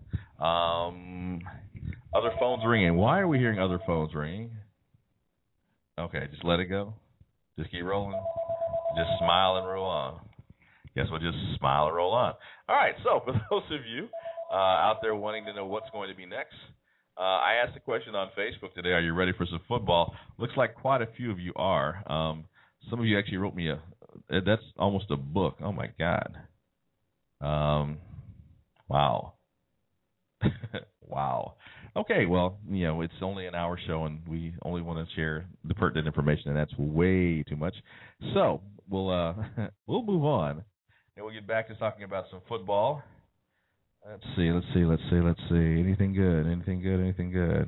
Other phones ringing. Why are we hearing other phones ringing? Okay, just let it go. Just keep rolling. Just smile and roll on. Guess we'll just smile and roll on. All right, so for those of you out there wanting to know what's going to be next, I asked a question on Facebook today, are you ready for some football? Looks like quite a few of you are. Some of you actually wrote me that's almost a book. Oh, my God. Wow. Wow. Okay, well, it's only an hour show, and we only want to share the pertinent information, and that's way too much. So we'll move on, and we'll get back to talking about some football. Let's see. Anything good?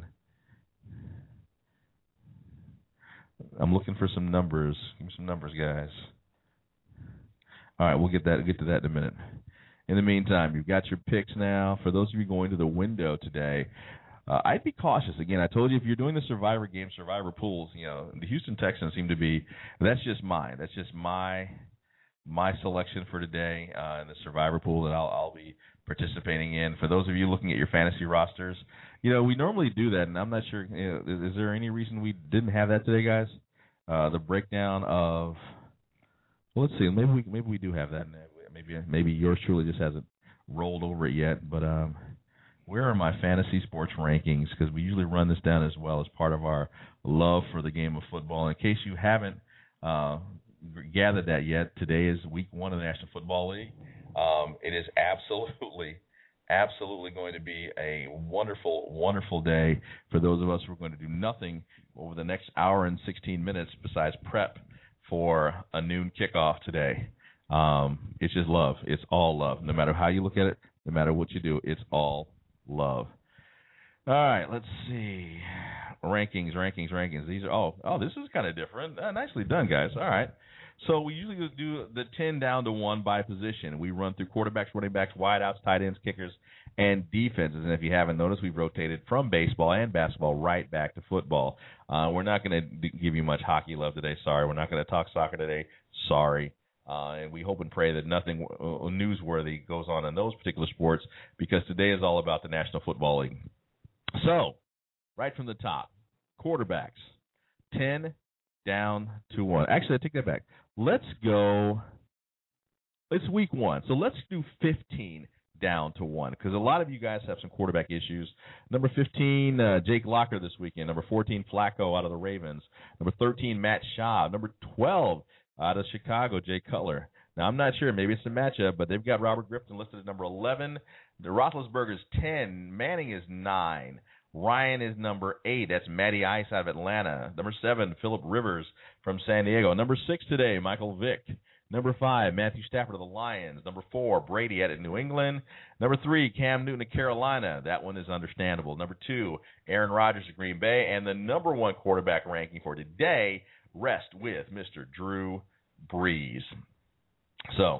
I'm looking for some numbers. Give me some numbers, guys. All right, we'll get to that in a minute. In the meantime, you've got your picks now. For those of you going to the window today, I'd be cautious. Again, I told you if you're doing the Survivor game, Survivor pools, the Houston Texans seem to be. That's just mine. That's just my selection for today in the Survivor pool that I'll be participating in. For those of you looking at your fantasy rosters, we normally do that, and I'm not sure. Is there any reason we didn't have that today, guys? The breakdown of. Well, let's see. Maybe we do have that. Maybe yours truly just hasn't rolled over it yet. But where are my fantasy sports rankings? Because we usually run this down as well as part of our love for the game of football. In case you haven't gathered that yet, today is week 1 of the National Football League. It is absolutely going to be a wonderful, wonderful day for those of us who are going to do nothing over the next hour and 16 minutes besides prep for a noon kickoff today. It's just love. It's all love. No matter how you look at it, no matter what you do, it's all love. All right, let's see. Rankings. These are this is kind of different. Nicely done, guys. All right. So we usually do the 10 down to 1 by position. We run through quarterbacks, running backs, wideouts, tight ends, kickers, and defenses. And if you haven't noticed, we've rotated from baseball and basketball right back to football. We're not going to give you much hockey love today. Sorry. We're not going to talk soccer today. Sorry. And we hope and pray that nothing newsworthy goes on in those particular sports, because today is all about the National Football League. So, right from the top, quarterbacks, 10 down to 1. Actually, I take that back. Let's go. It's week 1, so let's do 15 down to 1, because a lot of you guys have some quarterback issues. Number 15, Jake Locker this weekend. Number 14, Flacco out of the Ravens. Number 13, Matt Schaub. Number 12, out of Chicago, Jay Cutler. Now, I'm not sure. Maybe it's a matchup, but they've got Robert Griffin listed at number 11. The Roethlisberger's 10. Manning is 9. Ryan is number 8. That's Matty Ice out of Atlanta. Number 7, Phillip Rivers from San Diego. Number 6 today, Michael Vick. Number 5, Matthew Stafford of the Lions. Number 4, Brady out of New England. Number 3, Cam Newton of Carolina. That one is understandable. Number 2, Aaron Rodgers of Green Bay. And the number 1 quarterback ranking for today rests with Mr. Drew Brees. So,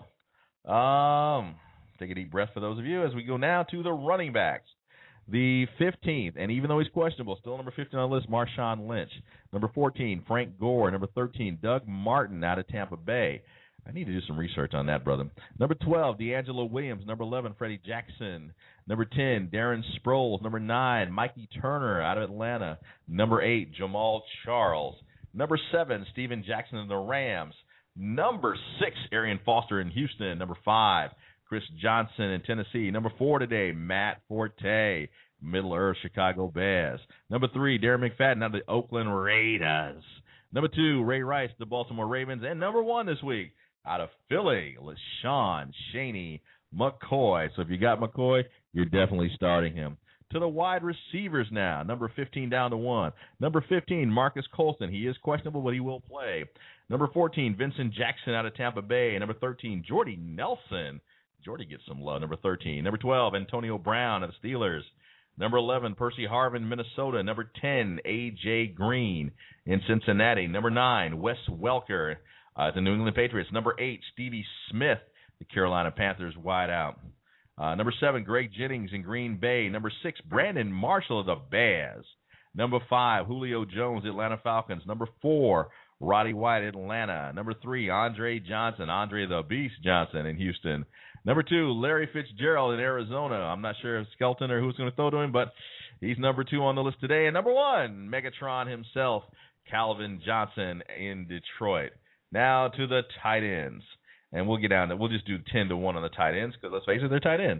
take a deep breath for those of you as we go now to the running backs. The 15th, and even though he's questionable, still number 15 on the list, Marshawn Lynch. Number 14, Frank Gore. Number 13, Doug Martin out of Tampa Bay. I need to do some research on that, brother. Number 12, D'Angelo Williams. Number 11, Freddie Jackson. Number 10, Darren Sproles. Number 9, Mikey Turner out of Atlanta. Number 8, Jamal Charles. Number 7, Steven Jackson of the Rams. Number 6, Arian Foster in Houston. Number 5, Chris Johnson in Tennessee. Number 4 today, Matt Forte, Middle-earth Chicago Bears. Number 3, Darren McFadden out of the Oakland Raiders. Number 2, Ray Rice, the Baltimore Ravens. And number 1 this week, out of Philly, LaShawn Chaney McCoy. So if you got McCoy, you're definitely starting him. To the wide receivers now. Number 15 down to 1. Number 15, Marcus Colston. He is questionable, but he will play. Number 14, Vincent Jackson out of Tampa Bay. Number 13, Jordy Nelson. Jordy gets some love. Number 13. Number 12, Antonio Brown of the Steelers. Number 11, Percy Harvin, Minnesota. Number 10, A.J. Green in Cincinnati. Number 9, Wes Welker, the New England Patriots. Number 8, Stevie Smith, the Carolina Panthers wide out. Number 7, Greg Jennings in Green Bay. Number 6, Brandon Marshall of the Bears. Number 5, Julio Jones, Atlanta Falcons. Number 4, Roddy White, Atlanta. Number 3, Andre Johnson, Andre the Beast Johnson in Houston. Number 2, Larry Fitzgerald in Arizona. I'm not sure if Skelton or who's going to throw to him, but he's number 2 on the list today. And number 1, Megatron himself, Calvin Johnson in Detroit. Now to the tight ends. And we'll get down to, we'll just do 10 to 1 on the tight ends because let's face it, they're tight ends.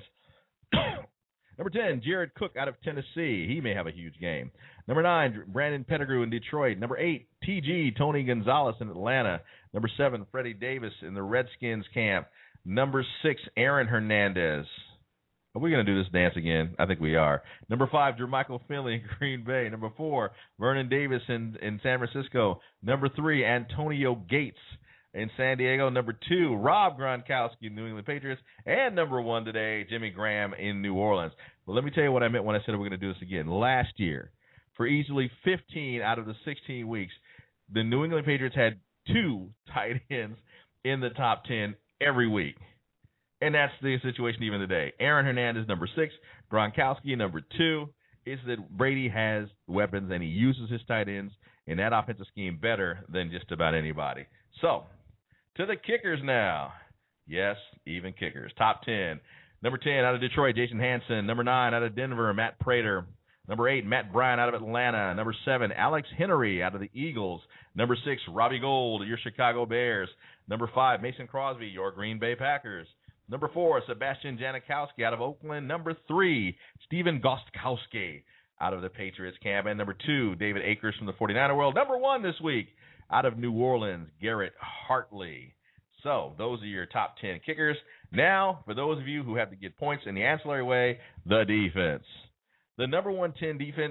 Number 10, Jared Cook out of Tennessee. He may have a huge game. Number 9, Brandon Pettigrew in Detroit. Number 8, T.G. Tony Gonzalez in Atlanta. Number 7, Freddie Davis in the Redskins camp. Number 6, Aaron Hernandez. Are we going to do this dance again? I think we are. Number 5, Jermichael Finley in Green Bay. Number 4, Vernon Davis in San Francisco. Number 3, Antonio Gates in San Diego. Number 2, Rob Gronkowski, New England Patriots. And number 1 today, Jimmy Graham in New Orleans. But let me tell you what I meant when I said we're going to do this again. Last year, for easily 15 out of the 16 weeks, the New England Patriots had 2 tight ends in the top 10 every week. And that's the situation even today. Aaron Hernandez, number 6. Gronkowski, number 2. It's that Brady has weapons and he uses his tight ends in that offensive scheme better than just about anybody. So, to the kickers now. Yes, even kickers. Top 10. Number 10 out of Detroit, Jason Hansen. Number 9 out of Denver, Matt Prater. Number 8, Matt Bryan out of Atlanta. Number 7, Alex Henry out of the Eagles. Number 6, Robbie Gould, your Chicago Bears. Number 5, Mason Crosby, your Green Bay Packers. Number 4, Sebastian Janikowski out of Oakland. Number 3, Steven Gostkowski out of the Patriots camp. And number 2, David Akers from the 49er world. Number 1 this week out of New Orleans, Garrett Hartley. So those are your top 10 kickers. Now, for those of you who have to get points in the ancillary way, the defense. The number 10 defense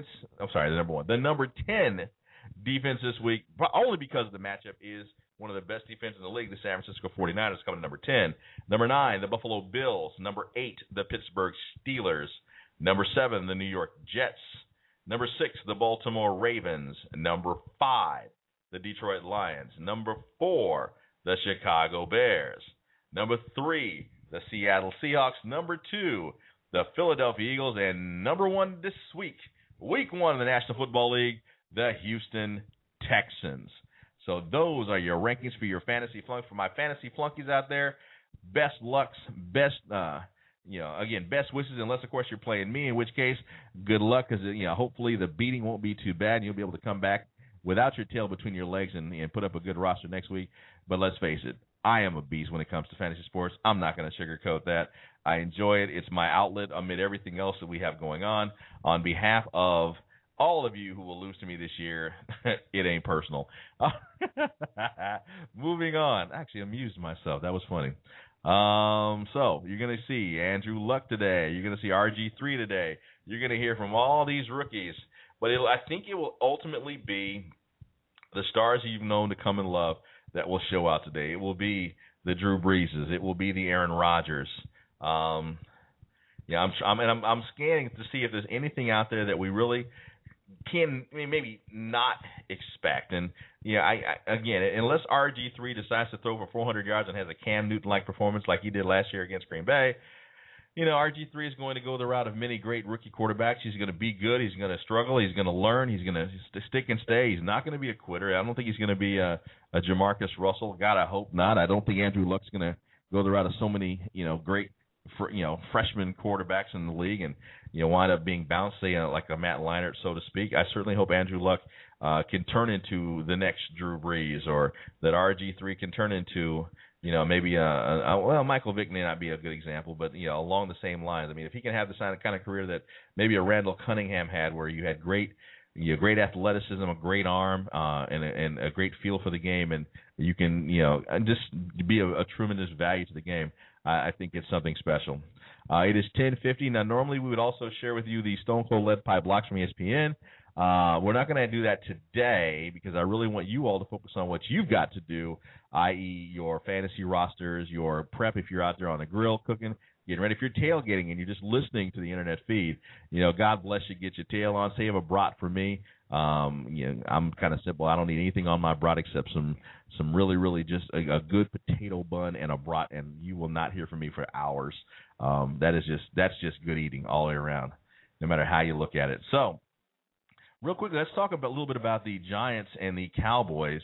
this week, only because the matchup is one of the best defenses in the league, the San Francisco 49ers coming to number 10. Number 9, the Buffalo Bills. Number 8, the Pittsburgh Steelers. Number 7, the New York Jets. Number 6, the Baltimore Ravens. Number 5, the Detroit Lions. Number 4, the Chicago Bears. Number 3, the Seattle Seahawks. Number 2, the Philadelphia Eagles. And number 1 this week, week 1 of the National Football League, the Houston Texans. So those are your rankings for your fantasy flunkies. For my fantasy flunkies out there, best lucks, best wishes, unless, of course, you're playing me, in which case, good luck, because, hopefully the beating won't be too bad, and you'll be able to come back without your tail between your legs and put up a good roster next week. But let's face it, I am a beast when it comes to fantasy sports. I'm not going to sugarcoat that. I enjoy it. It's my outlet amid everything else that we have going on. On behalf of all of you who will lose to me this year, it ain't personal. Moving on. I actually amused myself. That was funny. So you're going to see Andrew Luck today. You're going to see RG3 today. You're going to hear from all these rookies. But I think it will ultimately be the stars you've known to come and love that will show out today. It will be the Drew Breeses. It will be the Aaron Rodgers. I'm scanning to see if there's anything out there that we really can maybe not expect. And again, unless RG3 decides to throw for 400 yards and has a Cam Newton-like performance like he did last year against Green Bay, RG3 is going to go the route of many great rookie quarterbacks. He's going to be good. He's going to struggle. He's going to learn. He's going to stick and stay. He's not going to be a quitter. I don't think he's going to be a Jamarcus Russell. God, I hope not. I don't think Andrew Luck's going to go the route of so many, great, freshman quarterbacks in the league and, wind up being bounced, say, like a Matt Leinart, so to speak. I certainly hope Andrew Luck can turn into the next Drew Brees, or that RG3 can turn into, maybe Michael Vick may not be a good example, but, along the same lines. I mean, if he can have the kind of career that maybe a Randall Cunningham had, where you had great athleticism, a great arm, and a great feel for the game, and you can, just be a tremendous value to the game, I think it's something special. It is 10:50. Now, normally we would also share with you the Stone Cold Lead Pipe blocks from ESPN. We're not going to do that today because I really want you all to focus on what you've got to do, i.e. your fantasy rosters, your prep if you're out there on the grill cooking, getting ready if you're tailgating and you're just listening to the internet feed. God bless you. Get your tail on. Save a brat for me. I'm kind of simple. I don't need anything on my brat except some really, really just a good potato bun and a brat, and you will not hear from me for hours. That's just good eating all the way around, no matter how you look at it. So, real quickly, let's talk a little bit about the Giants and the Cowboys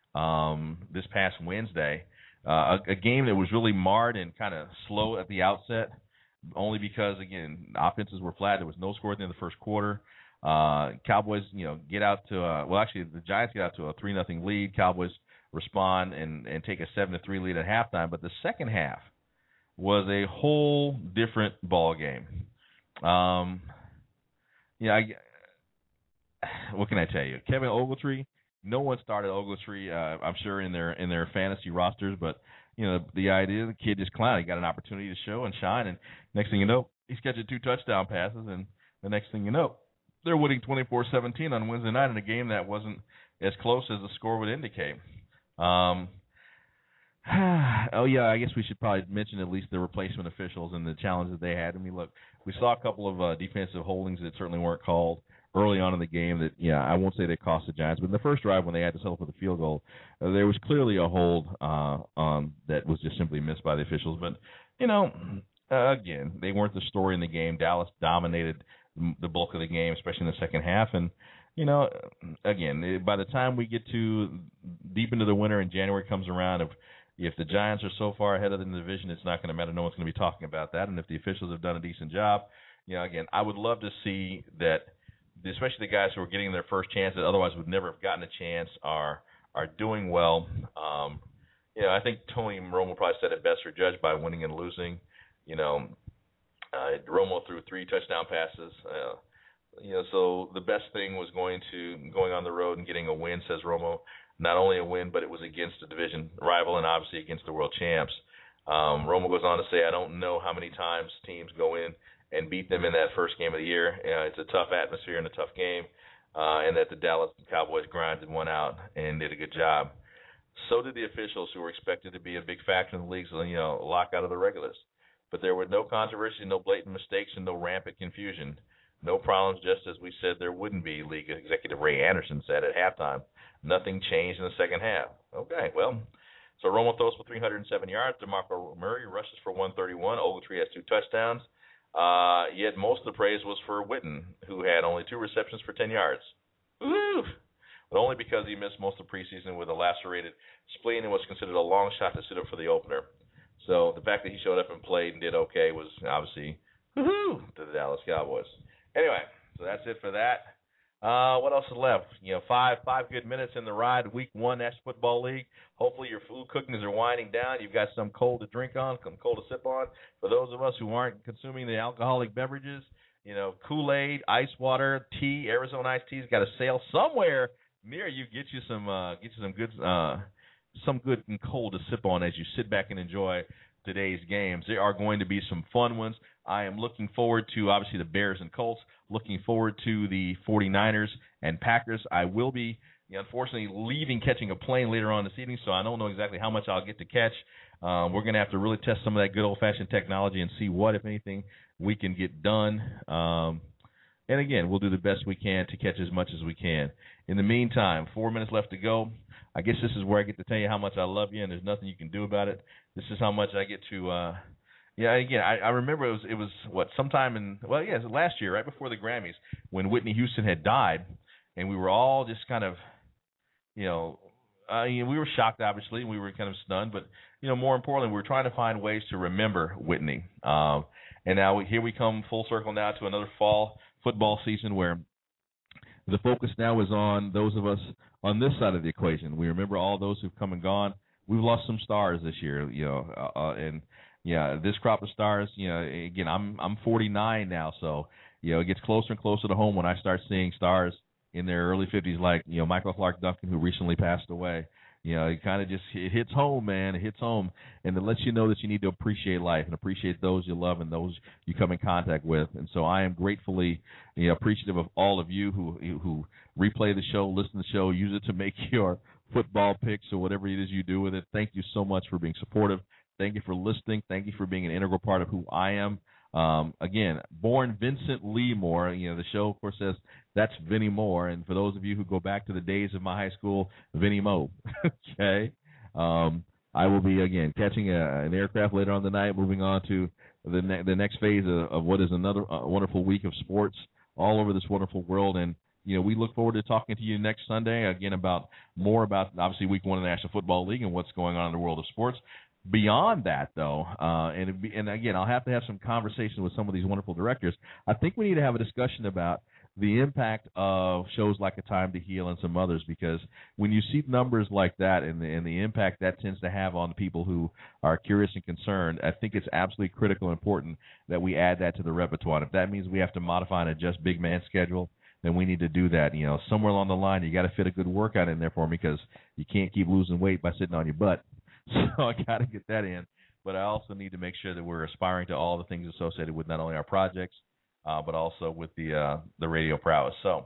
this past Wednesday. A game that was really marred and kind of slow at the outset, only because, again, offenses were flat. There was no score at the end of the first quarter. Cowboys, get out to the Giants get out to a 3-0 lead. Cowboys respond and take a 7-3 lead at halftime. But the second half was a whole different ball game. What can I tell you? Kevin Ogletree. No one started Ogletree, I'm sure, in their fantasy rosters, but the idea the kid just clowned. He got an opportunity to show and shine, and next thing you know, he's catching 2 touchdown passes, and the next thing you know, they're winning 24-17 on Wednesday night in a game that wasn't as close as the score would indicate. I guess we should probably mention at least the replacement officials and the challenges they had. I mean, look, we saw a couple of defensive holdings that certainly weren't called early on in the game that, I won't say they cost the Giants, but in the first drive when they had to settle for the field goal, there was clearly a hold that was just simply missed by the officials. But, again, they weren't the story in the game. Dallas dominated the bulk of the game, especially in the second half. And, again, by the time we get to deep into the winter and January comes around, if the Giants are so far ahead of them in the division, it's not going to matter. No one's going to be talking about that. And if the officials have done a decent job, again, I would love to see that, especially the guys who are getting their first chance that otherwise would never have gotten a chance are doing well. I think Tony Romo probably said it best, or judged by winning and losing. Romo threw 3 touchdown passes. So the best thing was going on the road and getting a win, says Romo. Not only a win, but it was against a division rival and obviously against the world champs. Romo goes on to say, I don't know how many times teams go in and beat them in that first game of the year. It's a tough atmosphere and a tough game, and that the Dallas Cowboys grinded one out and did a good job. So did the officials, who were expected to be a big factor in the league's lockout of the regulars. But there were no controversy, no blatant mistakes, and no rampant confusion. No problems, just as we said there wouldn't be, League Executive Ray Anderson said at halftime. Nothing changed in the second half. Okay, well, so Romo throws for 307 yards. DeMarco Murray rushes for 131. Ogletree has 2 touchdowns. Yet most of the praise was for Witten, who had only 2 receptions for 10 yards. Woo! But only because he missed most of the preseason with a lacerated spleen and was considered a long shot to sit up for the opener. So the fact that he showed up and played and did okay was obviously woohoo to the Dallas Cowboys. Anyway, so that's it for that. What else is left? Five good minutes in the ride. Week 1 National Football League. Hopefully your food cookings are winding down. You've got some cold to drink on, some cold to sip on. For those of us who aren't consuming the alcoholic beverages, Kool-Aid, ice water, tea, Arizona iced tea's got a sale somewhere near you. Get you some good and cold to sip on as you sit back and enjoy today's games. There are going to be some fun ones. I am looking forward to, obviously, the Bears and Colts, looking forward to the 49ers and Packers. I will be, unfortunately, catching a plane later on this evening, so I don't know exactly how much I'll get to catch. We're going to have to really test some of that good old-fashioned technology and see what, if anything, we can get done. And, again, we'll do the best we can to catch as much as we can. In the meantime, 4 minutes left to go. I guess this is where I get to tell you how much I love you, and there's nothing you can do about it. This is how much I get to I remember it was sometime last year, right before the Grammys, when Whitney Houston had died, and we were all just kind of, we were shocked, obviously, and we were kind of stunned, but, more importantly, we were trying to find ways to remember Whitney. And now here we come full circle now to another fall football season where the focus now is on those of us on this side of the equation. We remember all those who've come and gone. We've lost some stars this year, this crop of stars, again, I'm 49 now, so, it gets closer and closer to home when I start seeing stars in their early 50s like, Michael Clark Duncan, who recently passed away. It kind of it hits home, man. It hits home, and it lets you know that you need to appreciate life and appreciate those you love and those you come in contact with. And so I am gratefully appreciative of all of you who replay the show, listen to the show, use it to make your football picks or whatever it is you do with it. Thank you so much for being supportive. Thank you for listening. Thank you for being an integral part of who I am. Again, born Vincent Lee Moore. The show, of course, says that's Vinnie Moore. And for those of you who go back to the days of my high school, Vinnie Moe. Okay. I will be, again, catching an aircraft later on tonight, moving on to the next phase of what is another wonderful week of sports all over this wonderful world. And, we look forward to talking to you next Sunday, again, about obviously, Week 1 of the National Football League and what's going on in the world of sports. Beyond that, though, and again, I'll have to have some conversation with some of these wonderful directors. I think we need to have a discussion about the impact of shows like A Time to Heal and some others, because when you see numbers like that and the impact that tends to have on people who are curious and concerned, I think it's absolutely critical and important that we add that to the repertoire. And if that means we have to modify and adjust big man schedule, then we need to do that. Somewhere along the line, you got to fit a good workout in there for me, because you can't keep losing weight by sitting on your butt. So I got to get that in. But I also need to make sure that we're aspiring to all the things associated with not only our projects, but also with the radio prowess. So,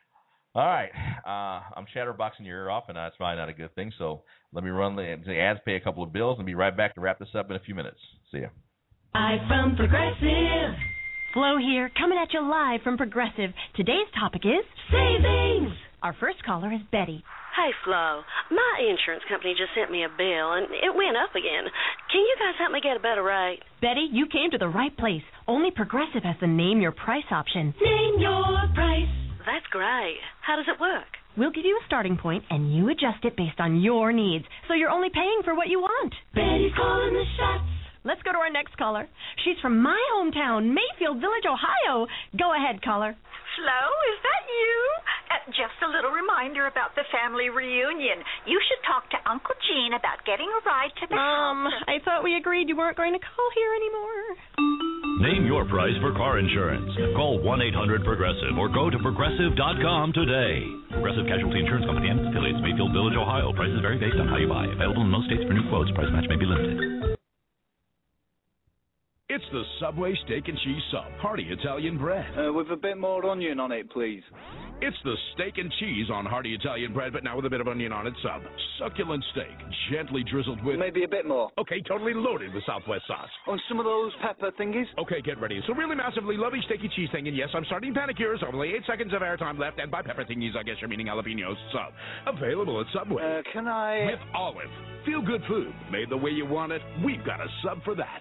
all right, I'm chatterboxing your ear off, and that's probably not a good thing. So let me run the ads, pay a couple of bills, and be right back to wrap this up in a few minutes. See ya. Live from Progressive. Flo here, coming at you live from Progressive. Today's topic is savings. Our first caller is Betty. Hey, Flo. My insurance company just sent me a bill, and it went up again. Can you guys help me get a better rate? Betty, you came to the right place. Only Progressive has the Name Your Price option. Name your price. That's great. How does it work? We'll give you a starting point, and you adjust it based on your needs, so you're only paying for what you want. Betty's calling the shots. Let's go to our next caller. She's from my hometown, Mayfield Village, Ohio. Go ahead, caller. Flo, is that you? Just a little reminder about the family reunion. You should talk to Uncle Gene about getting a ride to the house. I thought we agreed you weren't going to call here anymore. Name your price for car insurance. Call 1-800-PROGRESSIVE or go to Progressive.com today. Progressive Casualty Insurance Company and its affiliates, Mayfield Village, Ohio. Prices vary based on how you buy. Available in most states for new quotes. Price match may be limited. It's the Subway Steak and Cheese Sub, hearty Italian bread. With a bit more onion on it, please. It's the steak and cheese on hearty Italian bread, but now with a bit of onion on it sub. Succulent steak, gently drizzled with... Maybe a bit more. Okay, totally loaded with Southwest sauce. On some of those pepper thingies? Okay, get ready. It's a really massively lovely steaky cheese thing, and yes, I'm starting panicures. Only 8 seconds of airtime left, and by pepper thingies, I guess you're meaning jalapenos sub. Available at Subway. Can I... With Olive. Feel good food. Made the way you want it. We've got a sub for that.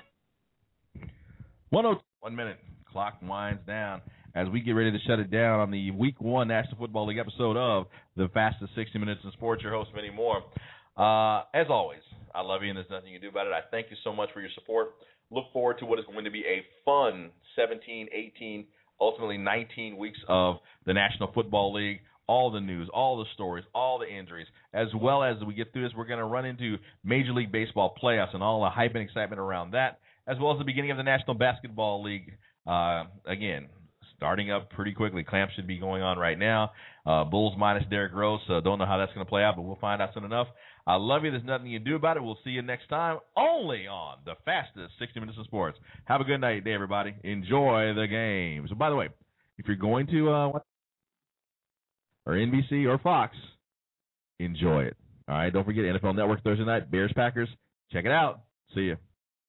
1 minute. Clock winds down as we get ready to shut it down on the Week 1 National Football League episode of the fastest 60 minutes in sports. Your host, Vinnie Moore. As always, I love you, and there's nothing you can do about it. I thank you so much for your support. Look forward to what is going to be a fun 17, 18, ultimately 19 weeks of the National Football League. All the news, all the stories, all the injuries. As well as we get through this, we're going to run into Major League Baseball playoffs and all the hype and excitement around that, as well as the beginning of the National Basketball League. Again, starting up pretty quickly. Clamps should be going on right now. Bulls minus Derrick Rose. Don't know how that's going to play out, but we'll find out soon enough. I love you. There's nothing you can do about it. We'll see you next time, only on the fastest 60 Minutes of Sports. Have a good night, day, everybody. Enjoy the game. So, by the way, if you're going to or NBC or Fox, enjoy it. All right, don't forget NFL Network Thursday night, Bears-Packers. Check it out. See you.